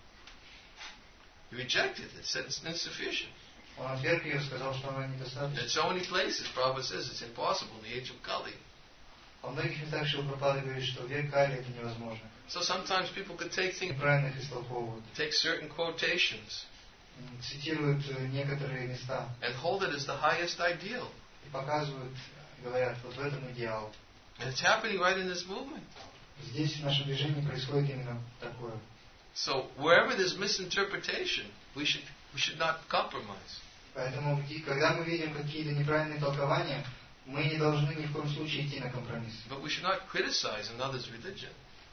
He rejected it, said it's insufficient. Он отверг ее, сказал, что она недостаточна. In so many places, Prabhupada says it's impossible in the age of Kali. Во многих местах Шрила Прабхупада говорит, что в век Кали это невозможно. So sometimes people could take things, Неправильно их истолковывают. take certain quotations, М, Цитируют э, некоторые места and hold it as the highest ideal. и показывают, говорят, вот в этом идеал. And it's happening right in this movement. Здесь в нашем движении происходит именно такое. So wherever there's misinterpretation, we should we should not compromise. Поэтому, где- когда мы видим какие-то неправильные толкования, мы не должны ни в коем случае идти на компромисс. But we should not criticize another's religion.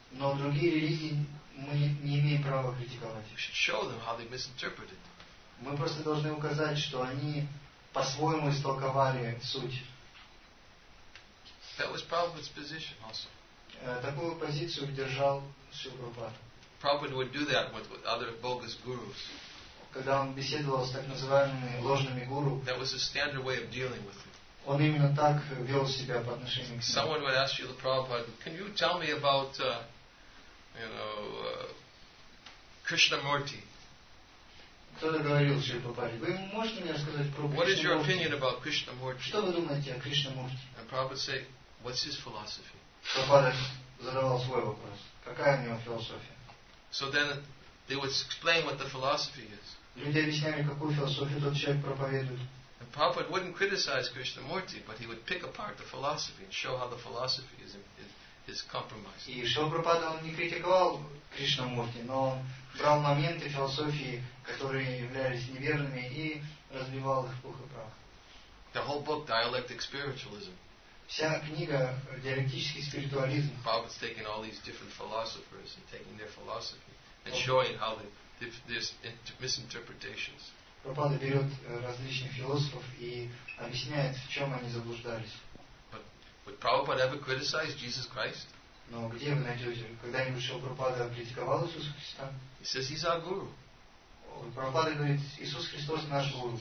Но другие религии мы не имеем права критиковать. We should show them how they misinterpreted. Мы просто должны указать, что они по-своему истолковали суть. That was Prabhupada's position also. Такую позицию держал Шрила Прабхупада. Prabhupada would do that with, with other bogus gurus. Когда он беседовал с так называемыми ложными гуру, that was his standard way of dealing with them. Он именно так вел себя по отношению к ним. Someone would ask Srila Prabhupada, can you tell me about, uh, you know, uh, Krishnamurti? Кто-то говорил Шрила Прабхупаде, вы можете мне рассказать про What is your Кришнамурти? opinion about Krishnamurti? Что вы думаете о Кришнамурти? And Prabhupada would say, what's his philosophy? Прабхупада задавал свой вопрос. Какая у него философия? So then they would explain what the philosophy is. Люди объясняли, какую философию тот человек проповедует. And Prabhupada wouldn't criticize Krishnamurti, but he would pick apart the philosophy and show how the philosophy is, is, is compromised. И Шрила Прабхупада, он не критиковал Кришнамурти, но он брал моменты философии, которые являлись неверными, и разбивал их в пух и прах. The whole book, Dialectic Spiritualism. Вся книга «Диалектический спиритуализм». Prabhupada's taking all these different philosophers and taking their philosophy and showing how they, there's misinterpretations. Прабхупада берет различных философов и объясняет, в чем они заблуждались. But would Prabhupada ever criticize Jesus Christ? Но где вы найдете? Когда-нибудь Шрила Прабхупада критиковал Иисуса Христа? He says he's our guru. Прабхупада говорит, Иисус Христос наш гуру.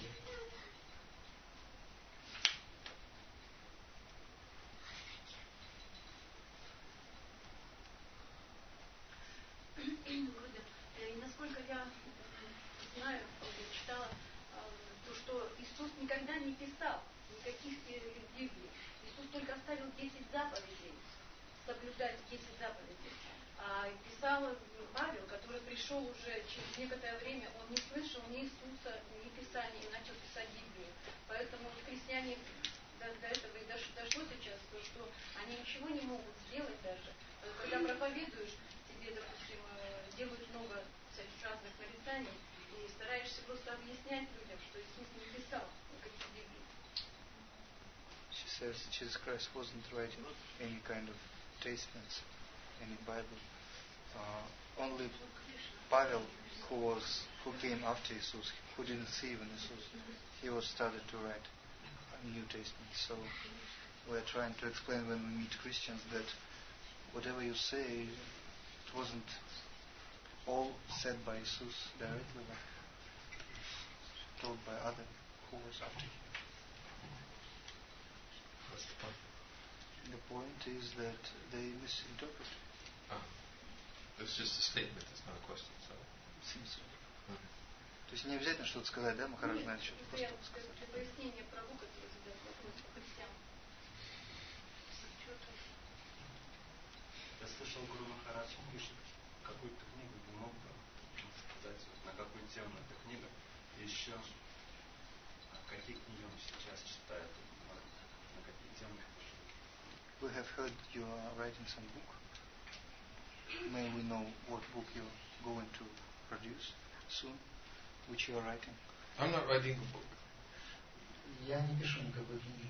И насколько я знаю, я читала, то, что Иисус никогда не писал никаких Библий. Иисус только оставил десять заповедей, соблюдать десять заповедей. А писал Павел, который пришел уже через некоторое время, он не слышал ни Иисуса, ни Писания, и начал писать Библию. Поэтому христиане до, до этого и дошло сейчас, то, что они ничего не могут сделать даже. Когда проповедуешь, тебе, допустим, делают много всяких разных нарицаний, и стараешься просто объяснять людям, что Иисус не писал никаких Библий. She says Jesus Christ wasn't writing any kind of testaments, any Bible. Uh, only Pavel, who was who came after Jesus, who didn't see even Jesus, he was started to write a New Testament. So we are trying to explain when we meet Christians that whatever you say, it wasn't all said by Jesus directly, but told by other who was after him. What's the point? The point is that they misinterpret. Ah. It's just a statement, it's not a question. So. Seems so. Mm-hmm. То есть не обязательно что-то сказать, да, Махарадж знает что-то, просто сказать. Для пояснения праву, который задает вопрос по христианам. Я слышал, Гуру Махарадж пишет какую-то книгу, не мог бы сказать, на какую тему эта книга, и еще какие книги он сейчас читает, на какие темы пишет. We have heard you are writing some book. May we know what book you're going to produce soon, which you are writing? I'm not writing a book. Я не пишу никакой книги.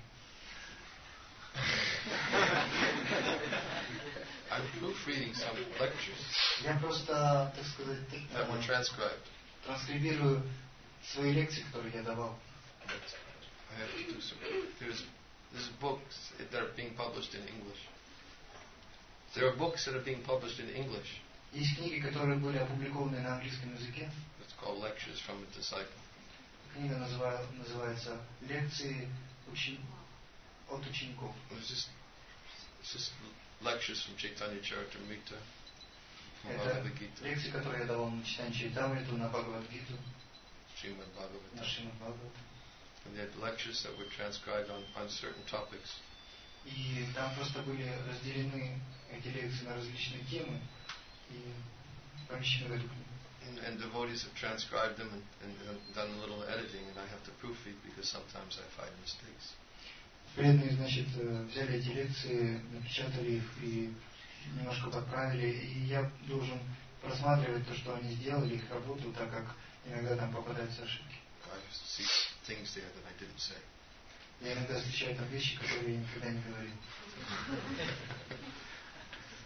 I'm proofreading some lectures. Я просто, так сказать, that were transcribed. Транскрибирую свои лекции, которые я давал. I have to do some. There's, there's books that are being published in English. There are books that are being published in English. Есть книги, которые были опубликованы на английском языке. It's called Lectures from a Disciple. Книга называется, называется «Лекции учен... от учеников». It's just, it's just lectures from Chaitanya Charitamrita, from Это Bhagavad Gita, лекции, которые я давал на читание Чайтамриту, на Бхагавад-гиту, Srimad Bhagavatam. на Шримад Бхагават. And they had lectures that were transcribed on, on certain topics. И там просто были разделены эти лекции на различные темы и помещены в эту книгу. And, and devotees have transcribed them and, and, and done a little editing, and I have to proofread because sometimes I find mistakes. Преданные, значит, взяли эти лекции, напечатали их и немножко подправили, и я должен просматривать то, что они сделали, их работу, так как иногда там попадаются ошибки. I see things there that I didn't say. Я иногда встречаю там вещи, которые я никогда не говорил.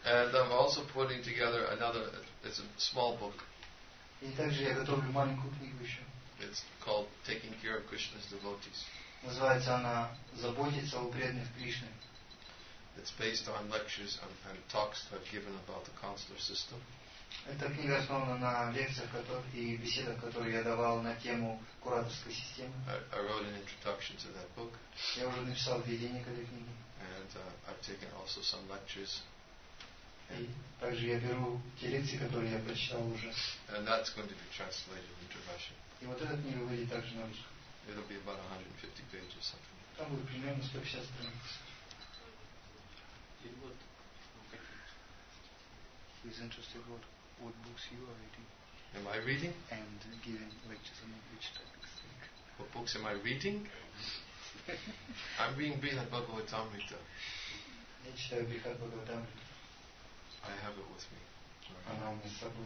And I'm also putting together another, it's a small book. И также я готовлю маленькую книгу еще. It's called Taking Care of Krishna's Devotees. Называется она «Заботиться о преданных Кришне». It's based on lectures and, and talks I've given about the consular system. Эта книга основана на лекциях и беседах, которые я давал на тему кураторской системы. I, I wrote an introduction to that book. Я уже написал введение к этой книге. And uh, I've taken also some lectures. И также я беру те лекции, которые я прочитал уже. And that's going to be translated into Russian. И вот эта книга выйдет также на русском. It'll be about one hundred fifty pages, something. Там будет примерно сто пятьдесят страниц. He's interested what what books you are reading. Am I reading? And giving lectures on which topics. What books am I reading? I'm reading Brihad Bhagavatamrita. Я читаю Брихад Бхагаватамриту. I have it with me. Она у меня с собой.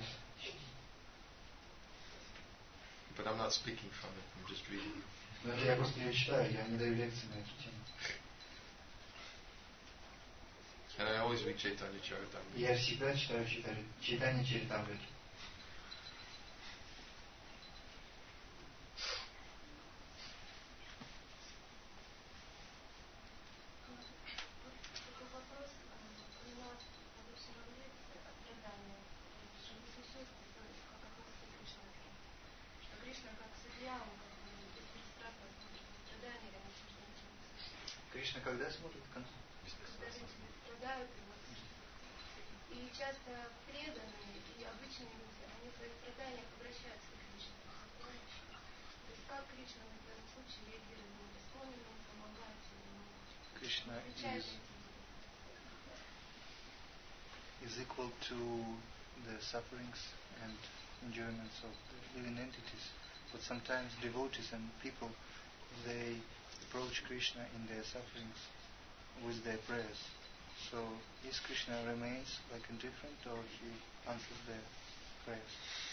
But I'm not speaking from it, I'm just reading. Но это я просто ее читаю, я не даю лекции на эту тему. And I always read Chaitanya Charitamrita. Я всегда читаю Чайтанья Чаритамриту. Кришна когда смотрит к концу? Когда люди страдают, и часто преданные и обычные люди, они в своих страданиях обращаются к Кришне. То есть как Кришна в этом случае реагирует на это, склонен он помогать ему, Krishna is, is equal to the sufferings and enjoyments of the living entities. But sometimes devotees and people, they approach Krishna in their sufferings with their prayers. So, is Krishna remains like indifferent, or he answers their prayers?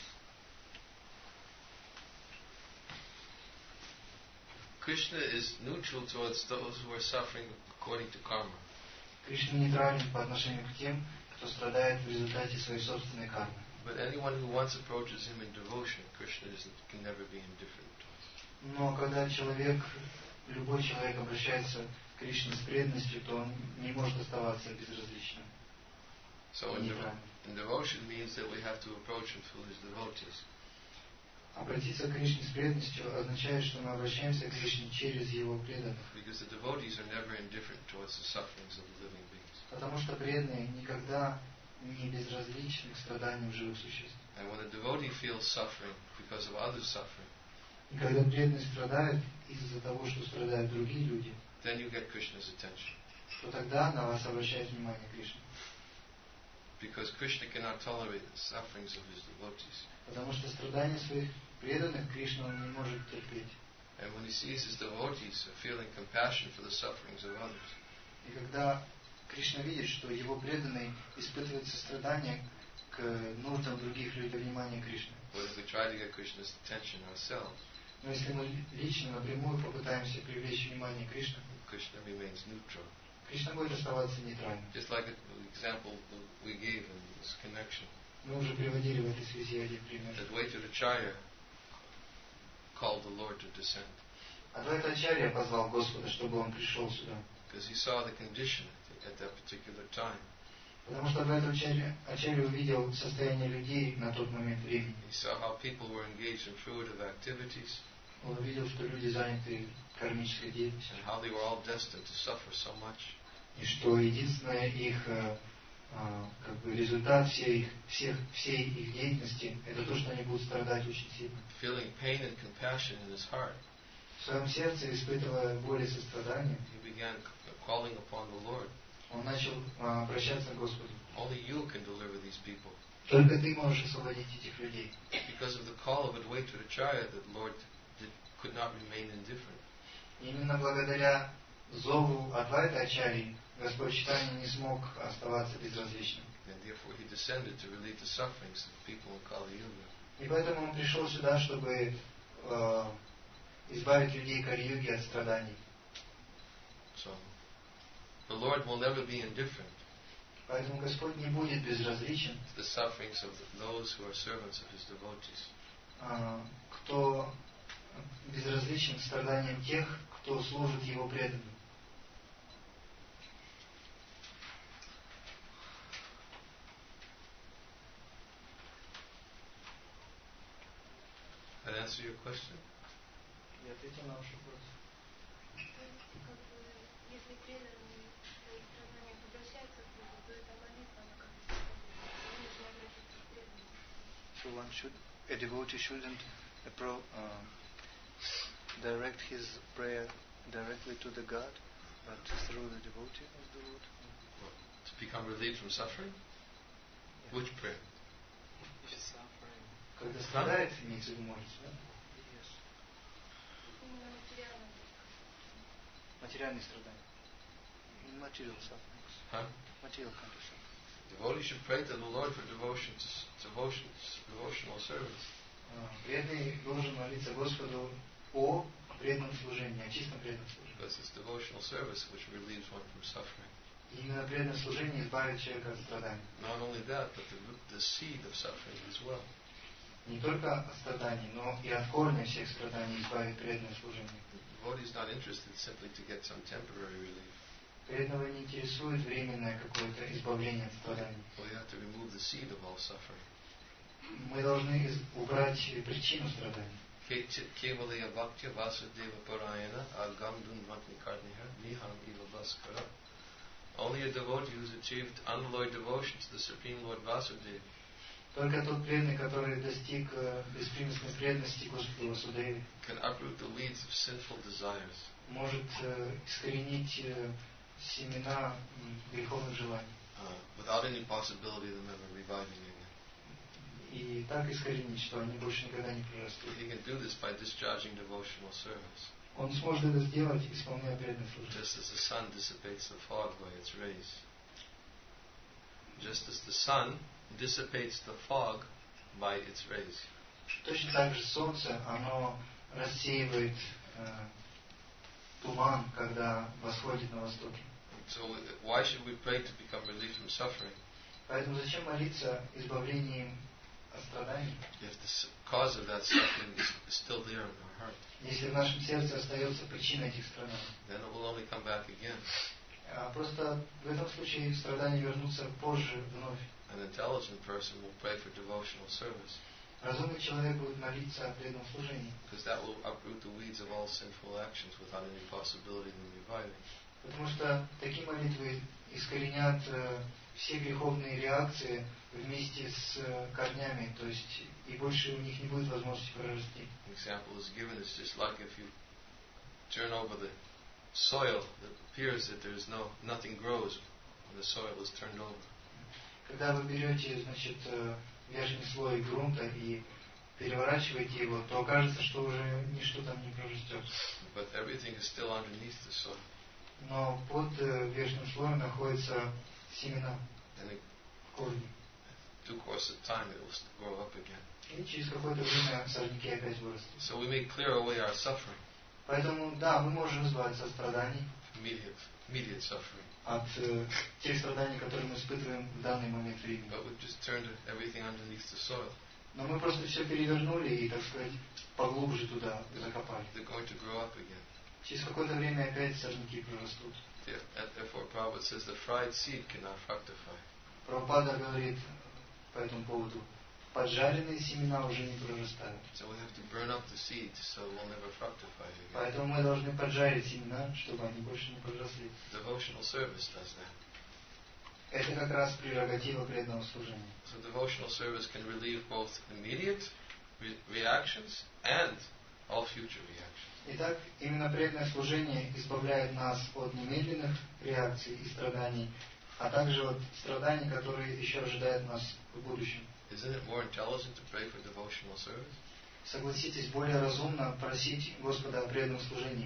Krishna is neutral towards those who are suffering according to karma. Кришна нейтрален по отношению к тем, кто страдает в результате своей собственной кармы. But anyone who once approaches him in devotion, Krishna is, can never be indifferent to us. Но когда человек, любой человек обращается к Кришне с преданностью, то он не может оставаться безразличным. So in, devo- in devotion means that we have to approach him through his devotees. Обратиться к Кришне с преданностью означает, что мы обращаемся к Кришне через его преданных. Because the devotees are never indifferent towards the sufferings of the living beings. Потому что преданные никогда не безразличны к страданиям живых существ. And when a devotee feels suffering because of others' suffering, И когда преданные страдают из-за того, что страдают другие люди, then you get Krishna's attention. то тогда на вас обращает внимание Кришна. Because Krishna cannot tolerate the sufferings of his devotees. Потому что страдания своих преданных Кришна он не может терпеть. And when he sees his devotees feeling compassion for the sufferings of others, И когда Кришна видит, что его преданные испытывают сострадание к нуждам других людей, внимания Кришны. but if we try to get Krishna's attention ourselves, Но если мы лично напрямую попытаемся привлечь внимание Кришны, Krishna remains neutral. Кришна будет оставаться нейтральным. Just like the example we gave in this connection, Мы уже приводили в этой связи один пример. that Vaitadacharya called the Lord to descend Адвайтачарья позвал Господа, чтобы он пришел сюда. because he saw the condition at that particular time. Потому что Адвайтачарья Ачарья увидел состояние людей на тот момент времени. He saw how people were engaged in fruitive activities Он увидел, что люди заняты кармической деятельностью. and how they were all destined to suffer so much. И что единственное их э, э, как бы результат всей их, всех, всей их деятельности это то, что они будут страдать очень сильно. Feeling pain and compassion in his heart, В своем сердце, испытывая боль и сострадание, he began calling upon the Lord. он начал э, обращаться к Господу. Only you can deliver these people. Только ты можешь освободить этих людей. Because of the call of Advaitacharya, the Lord did, could not remain indifferent. Именно благодаря зову Адвайта Ачарьи Господь Чайтанья не смог оставаться безразличным. And therefore he descended to relieve the sufferings of the people in Kali Yuga. И поэтому он пришел сюда, чтобы э, избавить людей Кали-юги от страданий. So the Lord will never be indifferent. Поэтому Господь не будет безразличен to the sufferings of those who are servants of His devotees. а, кто безразличен к страданиям тех, кто служит Его преданным. That answer your question? Я ответил на ваш вопрос. Если преданные свои страдания обращаются к Богу, то это молитва, она как бы нужно обратиться к преданным. So one should, a devotee shouldn't appro, uh, direct his prayer directly to the God, but through the devotee of the Lord. What? To become relieved from suffering? Yeah. Which prayer? Когда страдает, имеется в виду молится, да? Именно материальным. Материальные страдания. In material sufferings. Huh? Material kind of suffering. Devotees should pray to the Lord for devotion to devotion, devotional service. Преданный должен молиться Господу о преданном служении, о чистом преданном служении. Because it's devotional service which relieves one from suffering. И именно преданное служение избавит человека от страданий. Not only that, but the root, the seed of suffering as well. Не только от страданий, но и от корня всех страданий избавит преданное служение. The devotee is not interested simply to get some temporary relief. Преданного не интересует временное какое-то избавление от страданий. Well, you have to remove the seed of all suffering. Мы должны убрать причину страданий. Kevalaya Bhaktya Vasudeva Parayana Agam Dunmatni Karniha Niham Eva Bhaskara. Only a devotee who has achieved unalloyed devotion to the Supreme Lord Vasudeva. Только тот преданный, который достиг беспримесной преданности Господу Васудеве, can uproot the weeds of sinful desires. Может искоренить семена греховных желаний. Uh, without any possibility of them ever reviving again. И так искоренить, что они больше никогда не прирастут. He can do this by discharging devotional service. Он сможет это сделать, исполняя преданное служение. Just as the sun dissipates the fog by its rays. Just as the sun dissipates the fog by its rays. Точно так же солнце, оно рассеивает э, туман, когда восходит на востоке. So why should we pray to become relieved from suffering? Поэтому зачем молиться избавлением от страданий? If the cause of that suffering is still there in our heart, если в нашем сердце остается причина этих страданий, then it will only come back again. А просто в этом случае страдания вернутся позже вновь. An intelligent person will pray for devotional service. Разумный человек будет молиться о преданном служении. Because that will uproot the weeds of all sinful actions without any possibility of them reviving. Потому что такие молитвы искоренят э, все греховные реакции вместе с э, корнями, то есть и больше у них не будет возможности прорасти. An example is given. It's just like if you turn over the soil, it appears that there is no nothing grows when the soil is turned over. Когда вы берете, значит, э, верхний слой грунта и переворачиваете его, то окажется, что уже ничто там не прорастет. But everything is still underneath the soil. Но под э, верхним слоем находятся семена, корни. Due course of time, it will grow up again. И через какое-то время сорняки опять вырастут. So we may clear away our suffering. Поэтому, да, мы можем избавиться от страданий, Immediate, immediate suffering. от э, тех страданий, которые мы испытываем в данный момент времени. But we've just turned everything underneath the soil. Но мы просто все перевернули и, так сказать, поглубже туда закопали. They're going to grow up again. Через какое-то время опять сорняки прорастут. Therefore, Prabhupada says the fried seed cannot fructify. Прабхупада говорит по этому поводу, поджаренные семена уже не прорастают. So we have to burn up the seeds so it will never fructify again. Поэтому мы должны поджарить семена, чтобы они больше не проросли. Devotional service does that. Это как раз прерогатива преданного служения. So devotional service can relieve both immediate re- reactions and all future reactions. Итак, именно преданное служение избавляет нас от немедленных реакций и страданий, а также от страданий, которые еще ожидают нас в будущем. Isn't it more intelligent to pray for devotional service? Согласитесь, более разумно просить Господа о преданном служении.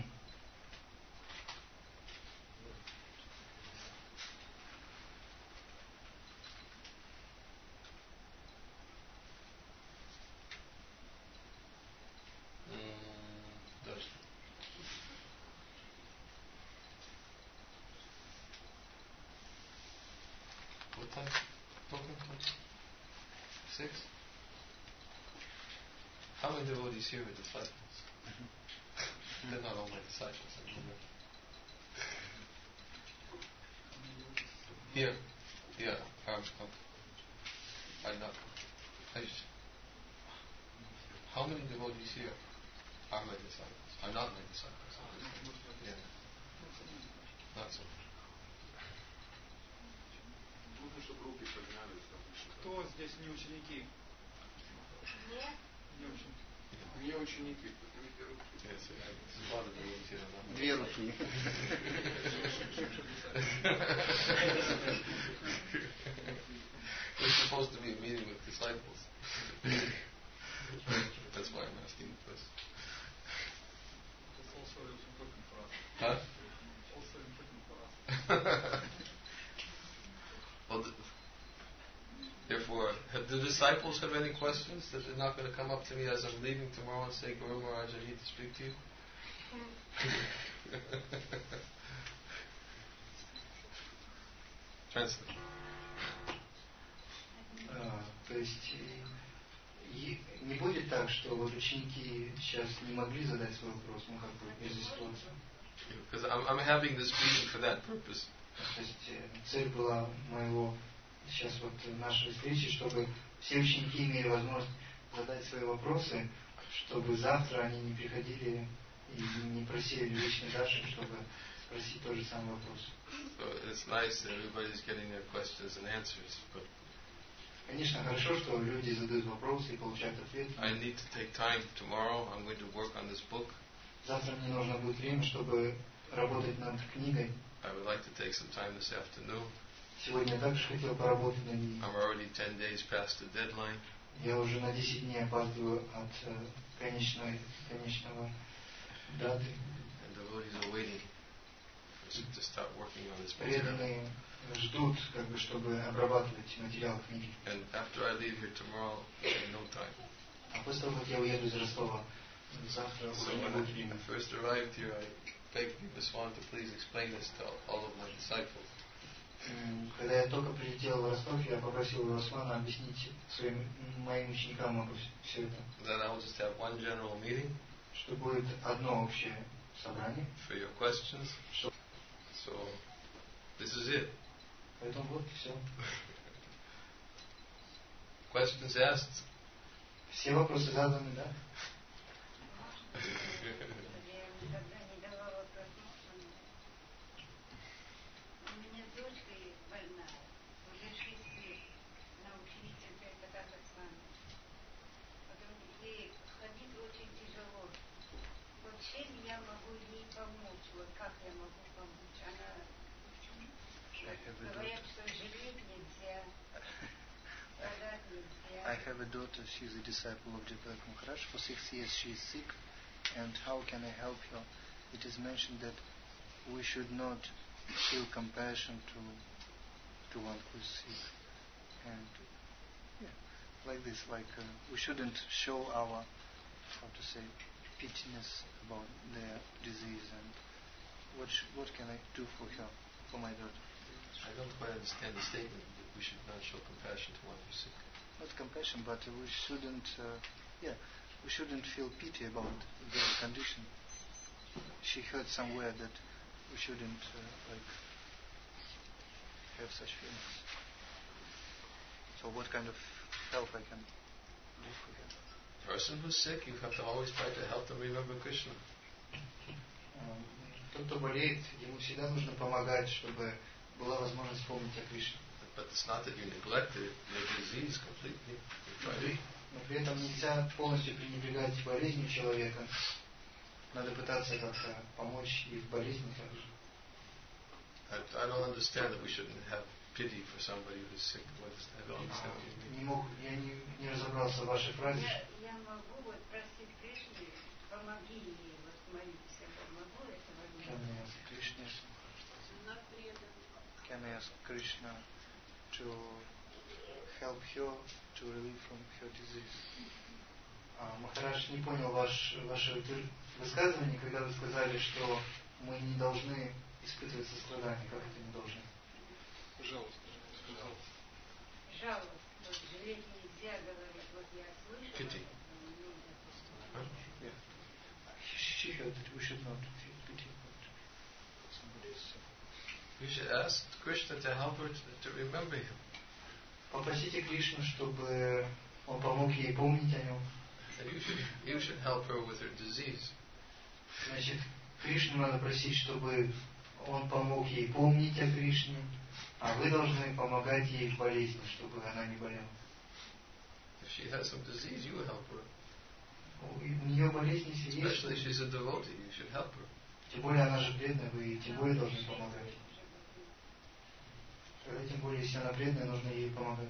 devotees here are disciples. They're not all my disciples. I know that. Here, yeah, arms up. I'm not. I just, how many devotees here are my disciples? Are not my disciples? Yeah. Not so much. Нужно, чтобы руки поднялись. Кто здесь не ученики? Нет. Не ученики. Не ученики, поднимите руки. Yes, there's a lot of devotees here. Две руки. We're supposed to be a meeting with disciples. That's why I'm asking the question. It's also important for us. Huh? Also important for us. Well, the, therefore, have the disciples have any questions that they're not going to come up to me as I'm leaving tomorrow and say, Guru Maharaj, I need to speak to you? Translate. А, то есть и не будет так, что вот ученики сейчас не могли задать свой вопрос, ну как бы из-за ситуации. Because I'm, I'm having this meeting for that purpose. То есть цель была моего сейчас вот нашей встречи, чтобы все ученики имели возможность задать свои вопросы, чтобы завтра они не приходили и не просили личный Даршан, чтобы спросить тот же самый вопрос. So it's nice that everybody's getting their questions and answers, but конечно, хорошо, что люди задают вопросы и получают ответы. I need to take time tomorrow. I'm going to work on this book. Завтра мне нужно будет время, чтобы работать над книгой. I would like to take some time this afternoon. Сегодня я также хотел поработать над ней. I'm already ten days past the deadline. Я уже на десять дней опаздываю от э, конечной, конечного даты. And devotees are waiting to start working on this material. Преданные ждут, как бы, чтобы обрабатывать материал книги. And after I leave here tomorrow, no time. А после того, как я уеду из Ростова, завтра So уже не when будет I времени. first arrived here, I begged Vivaswan to please explain this to all of my disciples. Когда я только прилетел в Ростов, я попросил Вивасвана объяснить своим моим ученикам все это. Then I'll just have one general meeting. Что будет одно общее собрание. For your questions. Что... So this is it. Поэтому вот все. Questions asked. Все вопросы заданы, да? I have a daughter, she is a disciple of Jatayak Maharaj. For six years she is sick, and how can I help her? It is mentioned that we should not feel compassion to to one who is sick. And yeah, like this, like uh, we shouldn't show our, how to say, pityness about their disease. And what sh- what can I do for her, for my daughter? I don't quite understand the statement that we should not show compassion to one who's sick. Not compassion, but uh, we shouldn't, uh, yeah, we shouldn't feel pity about their condition. She heard somewhere that we shouldn't uh, like have such feelings. So, what kind of help I can do for her? Person who's sick, you have to always try to help them remember Krishna. Um, тот, кто болеет, ему всегда нужно помогать, чтобы была возможность вспомнить о Кришне. But it's not that you neglect it, your disease completely. You Но при этом нельзя полностью пренебрегать болезнью человека. Надо пытаться как-то помочь и в болезни также. I, I don't understand that we shouldn't have pity for somebody who's sick. What is that? I don't understand what you mean. Не мог, я не, не разобрался в вашей фразе. Я, я могу вот просить Кришны, помоги ей восстановиться. Могу это возможно? Can I ask Krishna? Can I ask Krishna to help her to relieve from her disease? А, Махарадж, не понял ваш, ваше высказывание, когда вы сказали, что мы не должны испытывать сострадание. Как это не должны? Жалость. Жалость. Вот жалеть нельзя говорить. Вот я слышу. Pity. Ну, Huh? said that we should not feel pity about somebody else. You should ask Krishna to help her to, to remember him. Попросите Кришну, чтобы он помог ей помнить о нем. And you should, you should help her with her disease. Значит, Кришну надо просить, чтобы он помог ей помнить о Кришне, а вы должны помогать ей в болезни, чтобы она не болела. If she has some disease, you help her. У нее болезнь, если есть. Especially if she's a devotee, you should help her. Тем более она же преданная, вы тем более должны помогать. Тогда тем более, если она преданная, нужно ей помогать.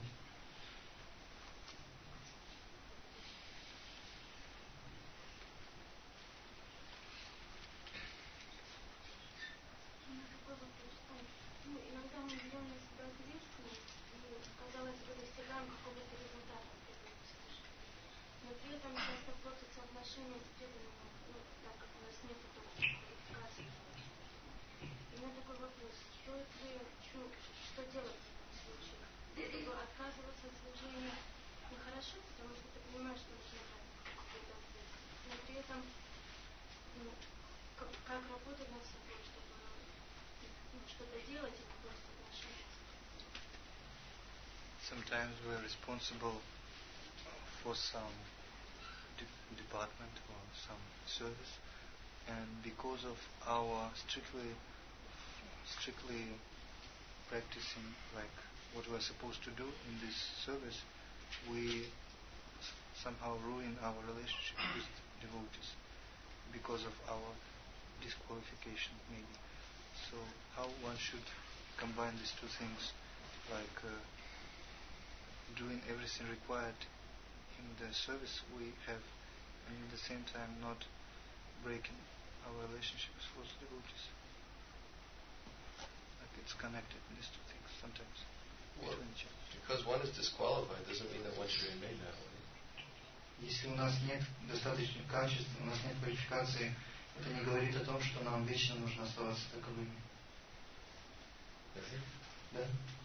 Sometimes we are responsible for some de- department or some service, and because of our strictly strictly practicing like what we are supposed to do in this service, we s- somehow ruin our relationship with devotees because of our disqualification, maybe. So how one should combine these two things, like uh, doing everything required in the service we have, and at the same time not breaking our relationships with devotees. Like it's connected, these two things sometimes. Well, because one is disqualified doesn't mean that one should remain that way. Если у нас нет достаточных качеств, у нас нет квалификации, это не говорит о том, что нам вечно нужно оставаться таковыми. Да?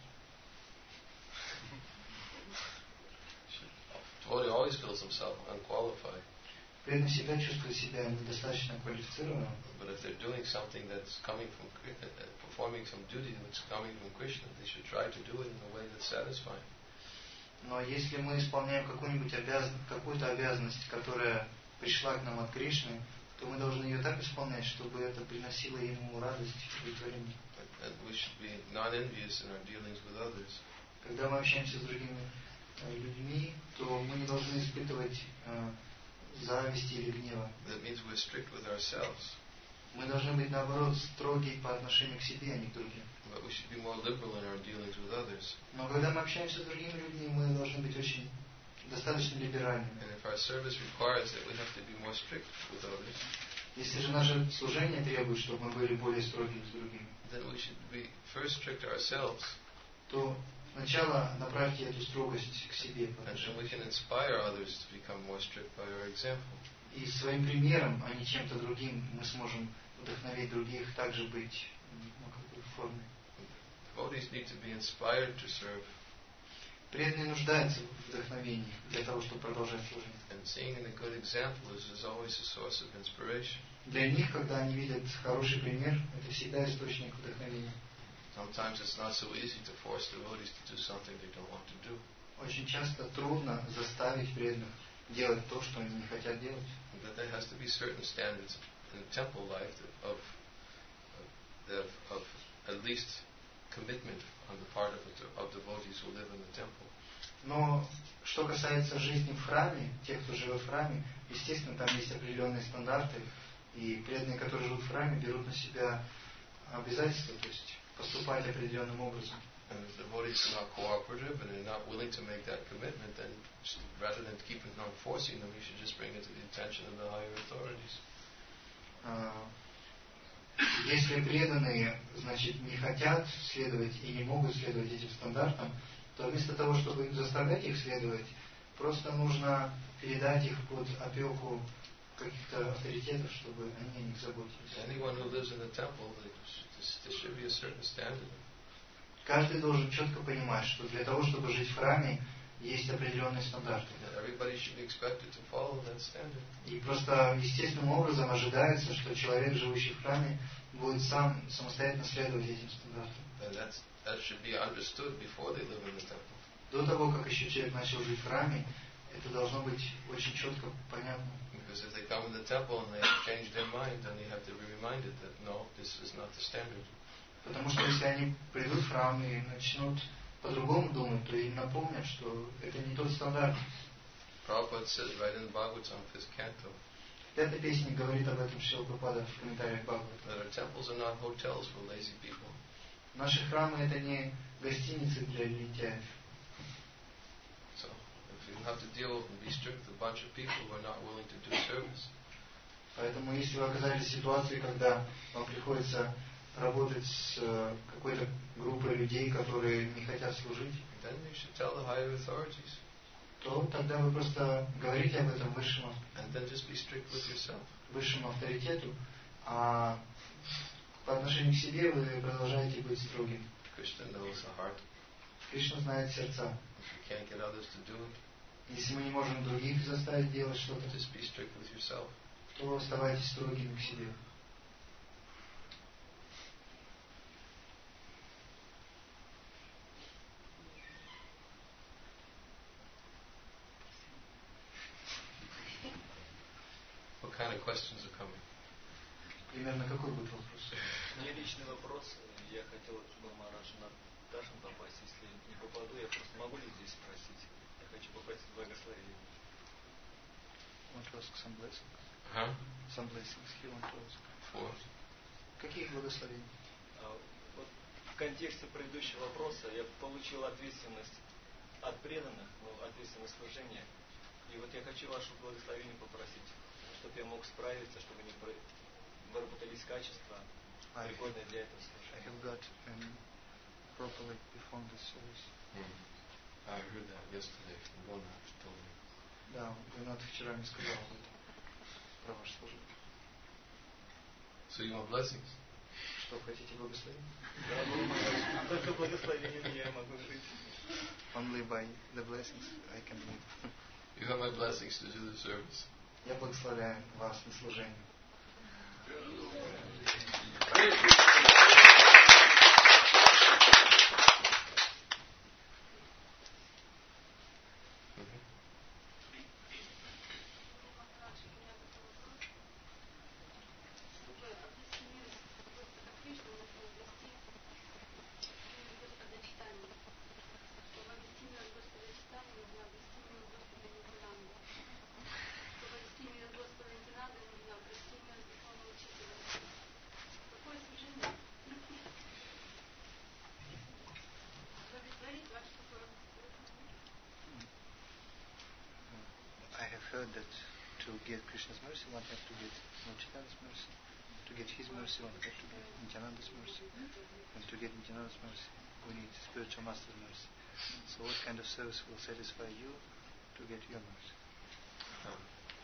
Devotee always feels himself unqualified. Преданный всегда чувствует себя недостаточно квалифицированным. But if they're doing something that's coming from, uh, performing some duty that's coming from Krishna, they should try to do it in a way that's satisfying. Но если мы исполняем какую-нибудь обязан... какую-то обязанность, которая пришла к нам от Кришны, то мы должны ее так исполнять, чтобы это приносило ему радость и удовлетворение. And we should be non-envious in our dealings with others. Когда мы общаемся с другими людьми, то мы не должны испытывать э, зависти или гнева. That means we're strict with ourselves. Мы должны быть, наоборот, строги по отношению к себе, а не к другим. But we should be more liberal in our dealings with others. Но когда мы общаемся с другими людьми, мы должны быть очень достаточно либеральными. And if our service requires that we have to be more strict with others, если же наше служение требует, чтобы мы были более строгими с другими, then we should be first strict ourselves. То сначала направьте эту строгость к себе. And then we can inspire others to become more strict by our example. И своим примером, а не чем-то другим, мы сможем вдохновить других также быть ну, какой формой. Devotees need to be inspired to serve. Преданные нуждаются в вдохновении для того, чтобы продолжать служение. And seeing a good example is, is always a source of inspiration. Для них, когда они видят хороший пример, это всегда источник вдохновения. Sometimes it's not so easy to force devotees to do something they don't want to do. Очень часто трудно заставить преданных делать то, что они не хотят делать. But there has to be certain standards in the temple life of, of, of at least commitment on the part of, of devotees who live in the temple. Но что касается жизни в храме, тех, кто живет в храме, естественно, там есть определенные стандарты, и преданные, которые живут в храме, берут на себя обязательства, то есть поступать определенным образом. And if devotees are not cooperative and they're not willing to make that commitment, then rather than keeping on forcing them, you should just bring it to the attention of the higher authorities. Если преданные, значит, не хотят следовать и не могут следовать этим стандартам, то вместо того, чтобы заставлять их следовать, просто нужно передать их под опеку каких-то авторитетов, чтобы они о них заботились. Anyone who lives in the temple, there should be a certain standard. Каждый должен четко понимать, что для того, чтобы жить в храме, есть определенные стандарты. Everybody should be expected to follow that standard. И просто естественным образом ожидается, что человек, живущий в храме, будет сам самостоятельно следовать этим стандартам. And that's, that should be understood before they live in the temple. До того, как еще человек начал жить в храме, это должно быть очень четко понятно. Because if they come in the temple and they have changed their mind, then they have to be reminded that no, this is not the standard. Потому что если они придут в храм и начнут по-другому думать, то им напомнят, что это не тот стандарт. Prabhupada says right in the Bhagavatam, fifth canto, В пятой песне говорит об этом Шрила Прабхупада в комментариях Бхагавата. that our temples are not hotels for lazy people. Наши храмы это не гостиницы для лентяев. So, if you have to deal and be strict with a bunch of people who are not willing to do service, Поэтому если вы оказались в ситуации, когда вам приходится работать с какой-то группой людей, которые не хотят служить, then you should tell the higher authorities. то тогда вы просто говорите об этом высшему, And then just be strict with yourself. высшему авторитету, а по отношению к себе вы продолжаете быть строгим. Krishna knows the heart. Кришна знает сердца. If you can't get others to do it, Если мы не можем других заставить делать что-то, just be strict with yourself. то оставайтесь строгими к себе. What kind of questions are coming? Примерно какой будет вопрос? Мне личный вопрос. Я хотел бы Махарадж на Даршан попасть. Если не попаду, я просто могу ли здесь спросить? Я хочу попросить благословения. Want to ask some blessings? Huh? Some blessings he want to ask. For? Какие благословения? А, вот в контексте предыдущего вопроса я получил ответственность от преданных, ну, ответственность служения. И вот я хочу ваше благословение попросить, чтобы я мог справиться, чтобы не выработались качества, пригодные для этого служения. I have got um, properly performed the service. Hmm. I heard that yesterday from Gona. She told me. Да, Гунат вчера мне сказал об этом, про ваше служение. So you want blessings? Что, хотите благословения? Да, Гуру Махарадж, только благословением я могу жить. Only by the blessings I can live. You have my blessings to do the service. Я благословляю вас на служение. I have heard that to get Krishna's mercy, one has to get Nityananda's mercy. To get his mercy, one has to get Nityananda's mercy. And to get Nityananda's mercy, we need spiritual master's mercy. So what kind of service will satisfy you to get your mercy? Huh.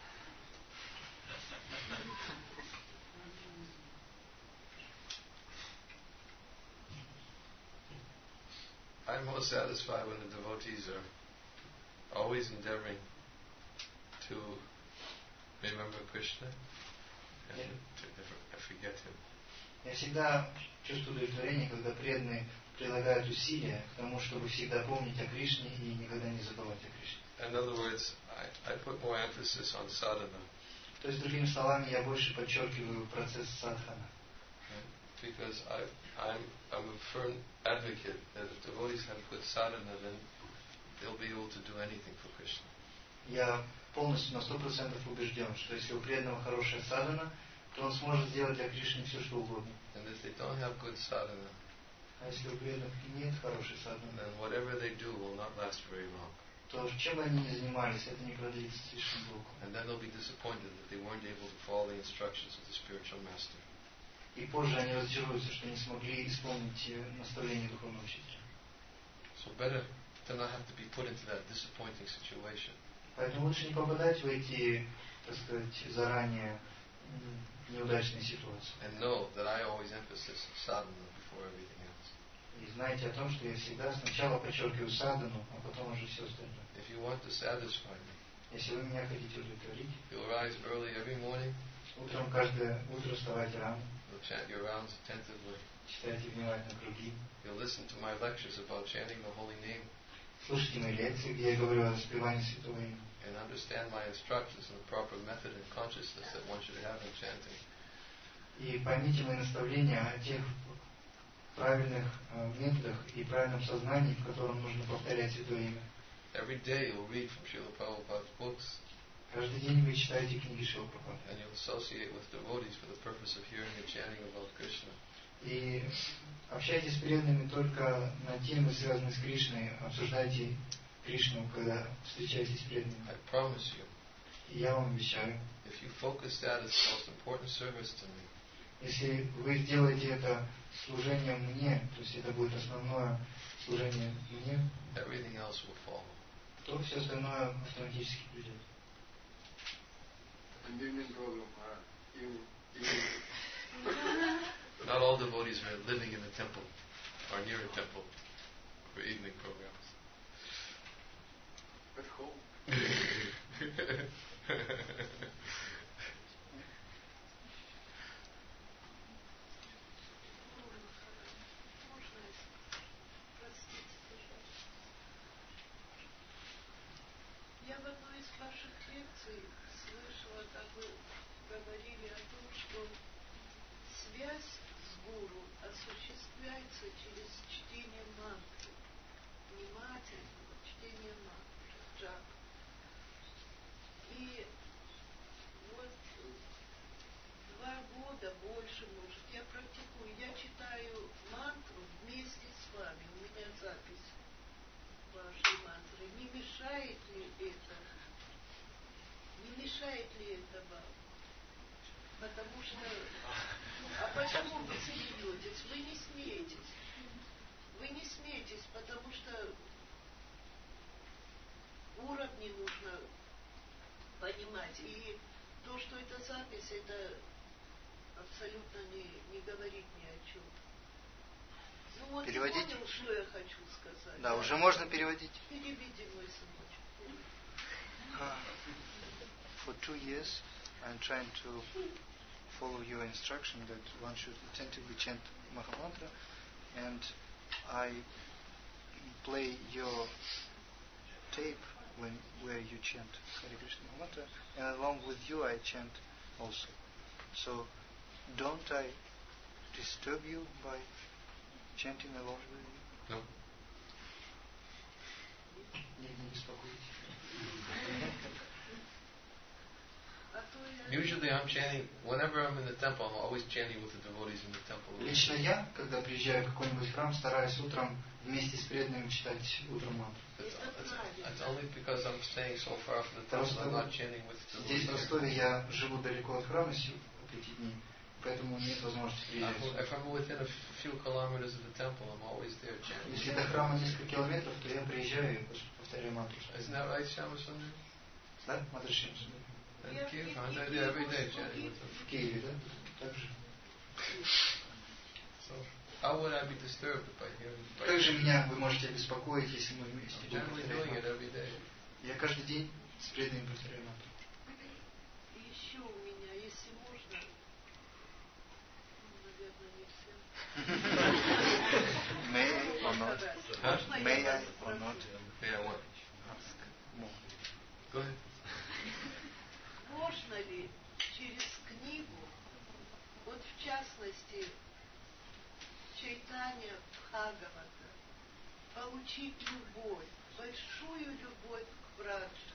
I'm most satisfied when the devotees are always endeavoring to remember Krishna and Yeah. to never forget Him. Я всегда чувствую удовлетворение, когда преданные прилагают усилия к тому, чтобы всегда помнить о Кришне и никогда не забывать о Кришне. In other words, I, I put more emphasis on sadhana. То есть, другими словами, я больше подчеркиваю процесс садхана. Because I, I'm, I'm a firm advocate that if devotees have good sadhana, then they'll be able to do anything for Krishna. Я полностью на сто процентов убежден, что если у преданного хорошая садхана, то он сможет сделать для Кришны все, что угодно. And if they don't have good sadhana, А если у преданных нет хорошей садханы, then whatever they do will not last very long. то чем бы они ни занимались, это не продлится слишком долго. And then they'll be disappointed that they weren't able to follow the instructions of the spiritual master. И позже они разочаруются, что не смогли исполнить наставление духовного учителя. So better to not have to be put into that disappointing situation. Поэтому лучше не попадать в эти, так сказать, заранее неудачные ситуации. And know that I always emphasize sadhana before everything else. И знайте о том, что я всегда сначала подчеркиваю садану, а потом уже все остальное. If you want to satisfy me, если вы меня хотите удовлетворить, you'll rise early every morning. Утром каждое утро вставайте рано. You'll chant your rounds attentively. Читайте внимательно круги. You'll listen to my lectures about chanting the holy name. Слушайте мои лекции, где я говорю о воспевании святого имени. And understand my instructions on the proper method and consciousness that one should have in chanting. И поймите мои наставления о тех правильных э, методах и правильном сознании, в котором нужно повторять святое имя. Every day you'll read from Srila Prabhupada's books. Каждый день вы читаете книги Шрила Прабхупады. And you'll associate with devotees for the purpose of hearing the chanting about Krishna. И общайтесь с преданными только на темы, связанные с Кришной. Обсуждайте Кришну, когда встречаетесь с преданными. I promise you. И я вам обещаю. If you focus that as the most important service to me. Если вы сделаете это служением мне, то есть это будет основное служение мне, everything else will follow. То все остальное автоматически придет. Not all devotees are living in a temple or near a temple for evening programs. At home. Я в одной из ваших лекций слышала, как вы говорили о том, что связь с гуру осуществляется через чтение мантры, внимательного чтения мантры, джап. И вот два года, больше, может, я практикую, я читаю мантру вместе с вами, у меня запись вашей мантры. Не мешает ли это? Не мешает ли это вам? Потому что... А почему вы смеетесь? Вы не смеетесь. Вы не смеетесь, потому что уровни нужно понимать. И то, что это запись, это абсолютно не, не говорит ни о чем. Ну вот переводить? Ты понял, что я хочу сказать? Да, да, уже можно переводить. Переведи, мой сыночек. Uh, for two years, I'm trying to follow your instruction that one should attentively chant Mahamantra, and I play your tape when where you chant Hare Krishna Mahamantra, and along with you I chant also. So, don't I disturb you by chanting along with you? No. Usually I'm chanting, whenever I'm in the temple, I'm always chanting with the devotees in the temple. Лично я, когда приезжаю в какой-нибудь храм, стараюсь утром вместе с преданными читать утром мантру. It's only because I'm staying so far from the temple, I'm not chanting with the devotees. Здесь в Ростове я живу далеко от храма эти дни, поэтому нет возможности приезжать. If I'm within a few kilometers of the temple, I'm always there chanting. Если до храма несколько километров, то я приезжаю и повторяю мантру. Isn't that right, Shama Sundar? Да, Мадре Шьяма Сундар? In Kiev, aren't I there every day chanting with them? В Киеве, да? Так же. So, how would I be disturbed if I hear him? Как же меня вы можете беспокоить, если мы вместе I'm generally doing it every day. Я каждый день с преданными повторяю мантру. Еще у меня, если можно, ну, наверное, не всем. May I or not? Huh? May I or not? May I what? Ask more. Go ahead. Можно ли через книгу, вот в частности, Чайтанья Бхагавата, получить любовь, большую любовь к Браджа,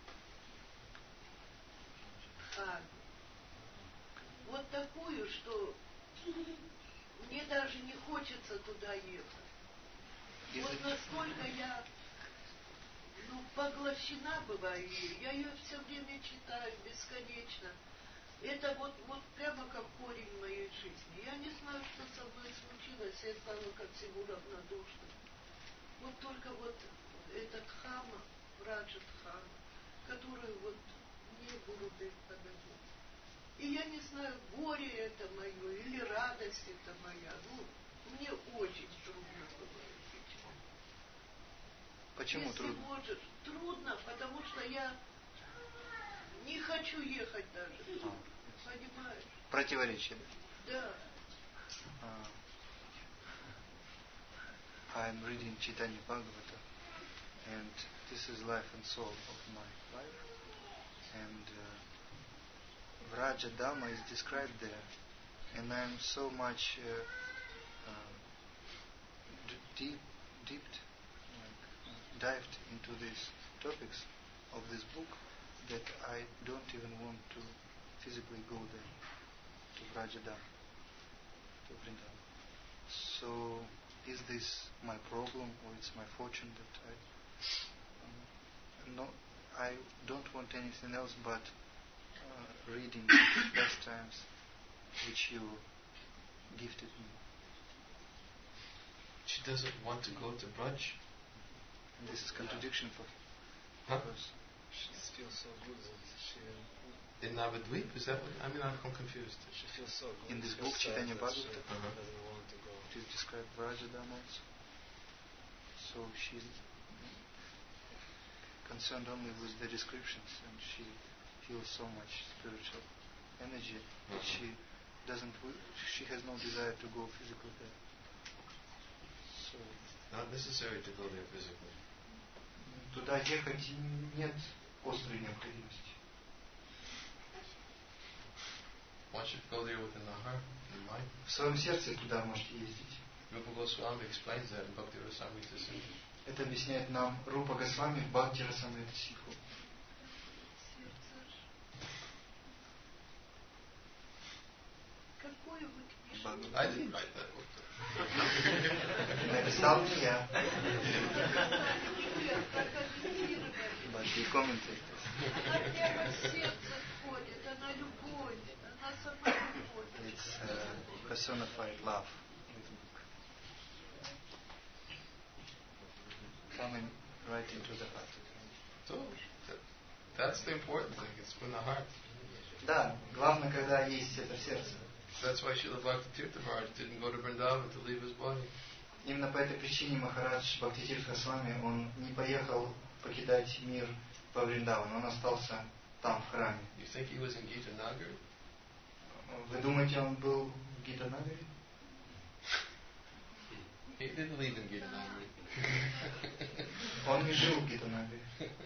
Бхагу? Вот такую, что мне даже не хочется туда ехать. Вот насколько я ну, поглощена бываю ею. Я ее все время читаю бесконечно. Это вот, вот прямо как корень моей жизни. Я не знаю, что со мной случилось. Я стала ко всему равнодушна. Вот только вот этот Дхама, Браджа Дхама, который вот мне Гурудев подарил. И я не знаю, горе это мое или радость это моя. Ну, мне очень трудно бывает быть. Почему Если трудно? можешь, трудно, потому что я не хочу ехать даже. А. Понимаешь? Противоречие. Да. Uh, I'm reading Chaitanya Bhagavata, and this is life and soul of my life. And uh, Vraja Dhamma is described there, and I'm so much uh, uh, d- deep, deep, like, uh, dived into these topics of this book that I don't even want to physically go there to Vraja Dhamma, to Vrindavan. So, is this my problem, or it's my fortune that I um, no, I don't want anything else but uh, reading pastimes which you gifted me. She doesn't want to go to Braj. And this is contradiction for her. Huh? Because She feels so good that she, In Navadvip, is that what? I mean, I'm confused. she feels so good. in this She book, feels sad Chaitanya that she Bhagavata, Uh-huh. doesn't want to go. it is described Vrajadam also. So she's concerned only with the descriptions, and she feels so much spiritual energy that she doesn't. wi- She has no desire to go physically there. So Not necessary to go there physically. туда ехать нет острой необходимости. One should go there within the heart and mind. В своем сердце туда можете ездить. Rupa Goswami explains that in Bhakti Rasamrita Sindhu. Это объясняет нам Рупа Госвами в Бхакти Расамрита Ситху. Какую вы книжку? I didn't write that book. Написал не я, Не вы, а прокомментировали. but the commentators. Она прямо в сердце входит, она любовь, она сама любовь. It's uh, personified love. This book. Coming right into the heart. So, that, that's the important thing. It's in the heart. Да, главное, когда есть это в сердце. That's why Srila Bhakti Tirtha Maharaj didn't go to Vrindavan to leave his body. Именно по этой причине Махарадж Бхактитиртха Свами, он не поехал покидать мир по Вриндавану, он остался там, в храме. You think he was in Gita Nagar? Вы думаете, он был в Гитанагаре? He didn't leave in Gita Nagar. Он не жил в Гитанагаре.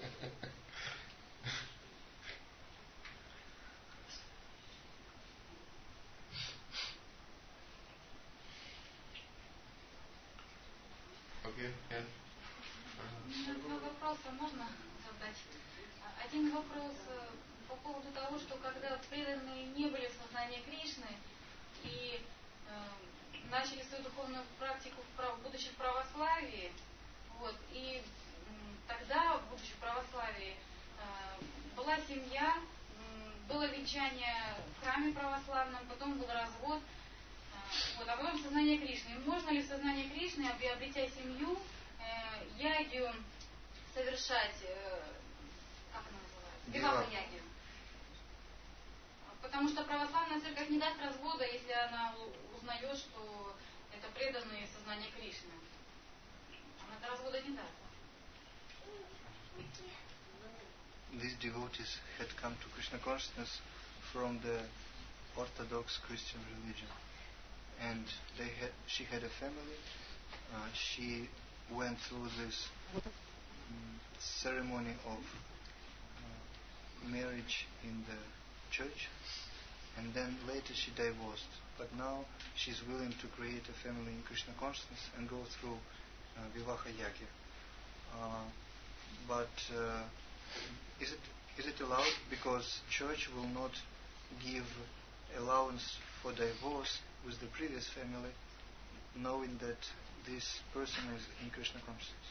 Okay, and У меня два вопроса можно задать? Один вопрос э, по поводу того, что когда преданные не были в сознании Кришны и э, начали свою духовную практику, в прав- будучи в православии, вот, и м, тогда, будучи в православии, э, была семья, м, было венчание в храме православном, потом был развод, э, вот, а потом сознание Кришны. Можно ли в сознании Кришны, обе- обретя семью, э, ягью совершать, э, как она называется, виваха ягью? Потому что православная церковь не даст развода, если она у- узнает, что это преданные сознания Кришны. Она это развода не даст. These devotees had come to Krishna consciousness from the Orthodox Christian religion, and they had, she had a family. Uh, she went through this um, ceremony of uh, marriage in the church, and then later she divorced. But now she's willing to create a family in Krishna consciousness and go through uh, Vivaha Yagya. Uh, but uh, is it is it allowed? Because church will not give allowance for divorce with the previous family, knowing that this person is in Krishna consciousness.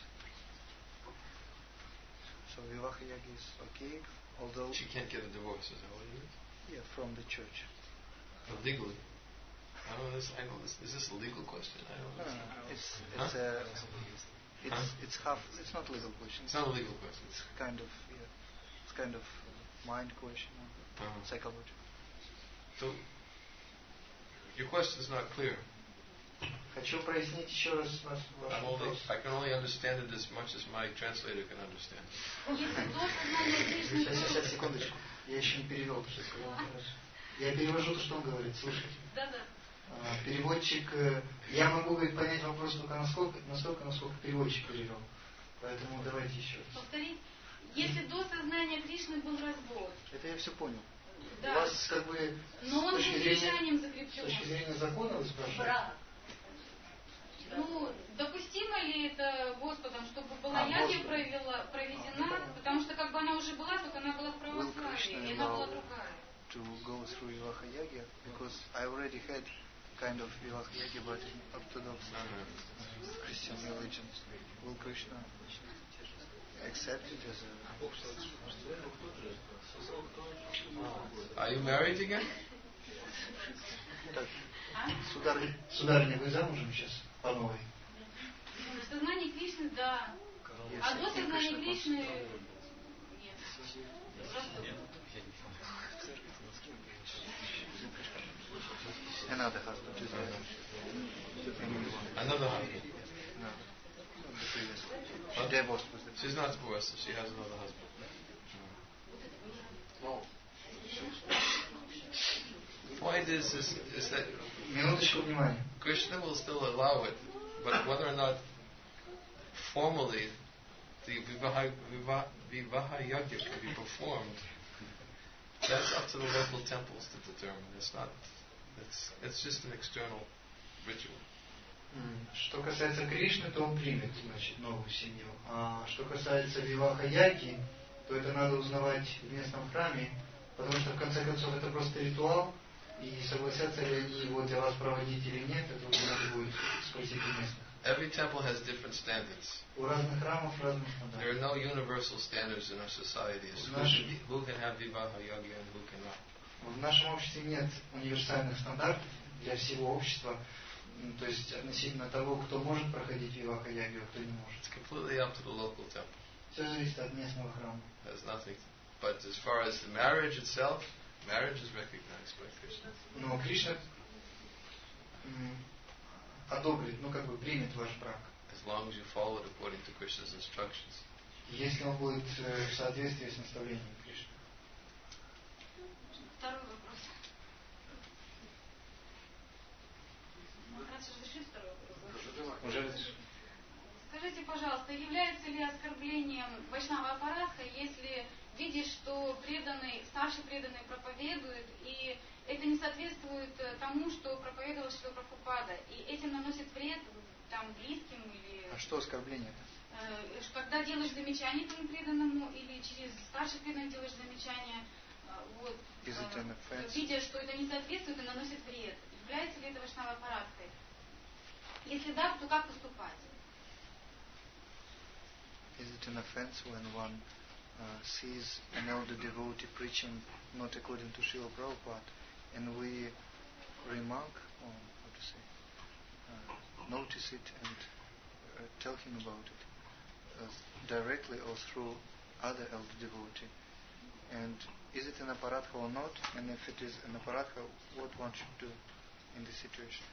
So Vivaha Yagya is okay, although she can't get a divorce, is that what it is? yeah, from the church. But legally. I don't know this. I know this. Is this a legal question? I don't No, know. no, no. It's Huh? it's a it's Huh? it's half. It's not a legal question. It's not a legal question. It's kind of yeah, it's kind of mind question, Uh-huh. psychological. So, your question is not clear. Хочу прояснить еще раз ваш вопрос. I can only understand it as much as my translator can understand. Сейчас, сейчас, секундочку. Я еще не перевел. Я перевожу то, что он говорит. Слушайте. Да, да. Переводчик, я могу говорит, понять вопрос только насколько, настолько, насколько переводчик перевел. Поэтому давайте еще раз. Повторить. Если до сознания Кришны был развод. Это я все понял. Да. У вас как бы Но он с точки зрения, закреплен. с точки зрения закона вы спрашиваете? Ну, допустимо ли это Господом, чтобы была а, яги провела, проведена, а, потому что как бы она уже была, только она была в православии, и она была другая. To go through Vivaha Yagya, because I already had kind of Vivaha Yagya, but in Orthodox uh, Christian religion. Will Krishna accept it as a... Are you married again? Так, сударыня, сударыня, вы замужем сейчас по новой? В сознании Кришны, да. А до сознания Кришны нет. Another husband is there. Another husband? No. The previous. She divorced with the She's not divorced, she has another husband. No. The point is, is, is that Krishna will still allow it, but whether or not formally the Vivaha, Vivaha, Vivaha Yagya can be performed, that's up to the local temples to determine. It's not. It's it's just an external ritual. Что касается Кришны, то он примет, значит, новую семью. А что касается Виваха Яги, то это надо узнавать в местном храме, потому что в конце концов это просто ритуал, и согласятся ли они его для вас проводить или нет, это уже надо будет спросить у местных. Every temple has different standards. У разных храмов разные стандарты. There are no universal standards in our society as who, who can have Vivaha Yagya and who cannot. В нашем обществе нет универсальных стандартов для всего общества, то есть относительно того, кто может проходить Виваха Ягью, а кто не может. It's completely up to the local temple. Все зависит от местного храма. There's nothing. But as far as the marriage itself, marriage is recognized by Krishna. Но Кришна одобрит, ну как бы примет ваш брак. As long as you follow it according to Krishna's instructions. Если он будет в соответствии с наставлением Кришны. Второй вопрос. Раз разреши второй вопрос. Уже разрешил. Скажите, пожалуйста, является ли оскорблением Вайшнава Апарадха, если видишь, что преданный, старший преданный проповедует, и это не соответствует тому, что проповедовал Шрила Прабхупада, и этим наносит вред там близким или... А что оскорбление-то? Когда делаешь замечание тому преданному, или через старших преданных делаешь замечание, вот, видя, что это не соответствует и наносит вред, является ли это Вайшнава Апарадхой? Если да, то как поступать? Is it an offense when one uh, sees an elder devotee preaching not according to Srila Prabhupada, and we remark, or how to say, uh, notice it and uh, tell him about it uh, directly or through other elder devotee? And is it an aparadha or not? And if it is an aparadha, what one should do in this situation?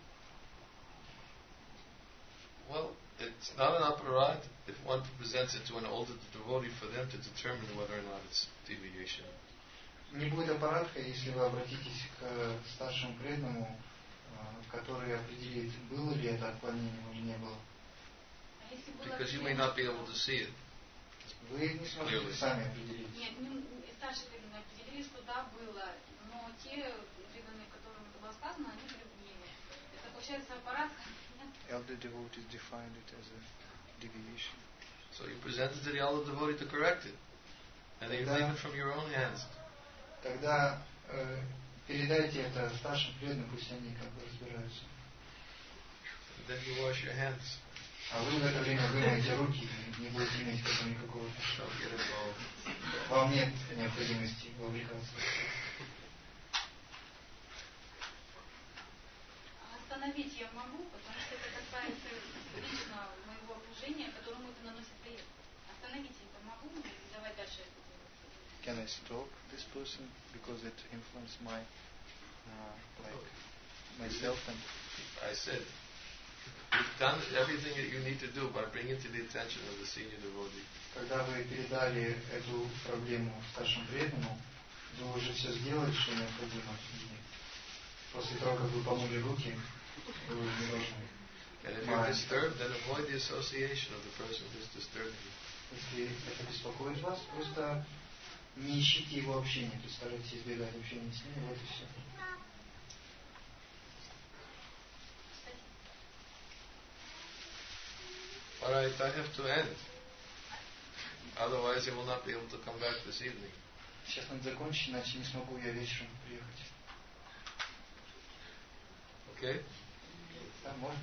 Well, it's not an aparadha if one presents it to an older devotee for them to determine whether or not it's deviation. Не будет аппаратха, если вы обратитесь к старшему преданному, который определит, было ли это отклонение или не было. Because you may not be able to see it. Вы не сможете сами определить. Нет, старшие преданные определили, что да, было, но те преданные, которым это было сказано, они были в гневе. Это получается аппаратха. Elder devotees defined it as a deviation. So you present it to the elder devotee to correct it, and then you leave it from your own hands. Тогда э, передайте это старшим преданным, пусть они как бы разбираются. Then you wash your hands. А вы в это время вымоете руки и не будете иметь к этому никакого отношения. Вам нет необходимости вовлекаться. Остановить я могу, потому что это касается лично моего окружения, которому это наносит вред. Остановить это могу и давать дальше это делать. Can I stop this person because it influenced my uh, like myself and I said You've done everything that you need to do by bringing to the attention of the senior devotee. Когда вы передали эту проблему старшему преданному, вы уже все сделали, что необходимо. И после того, как вы помыли руки, вы уже не должны. And if you're disturbed, then avoid the association of the person who's disturbing you. Если это беспокоит вас, просто не ищите его общения, то есть старайтесь избегать общения с ним, вот и все. Alright, I have to end. Otherwise, I will not be able to come back this evening. Сейчас надо закончить, иначе не смогу я вечером приехать. Okay? Да, можно.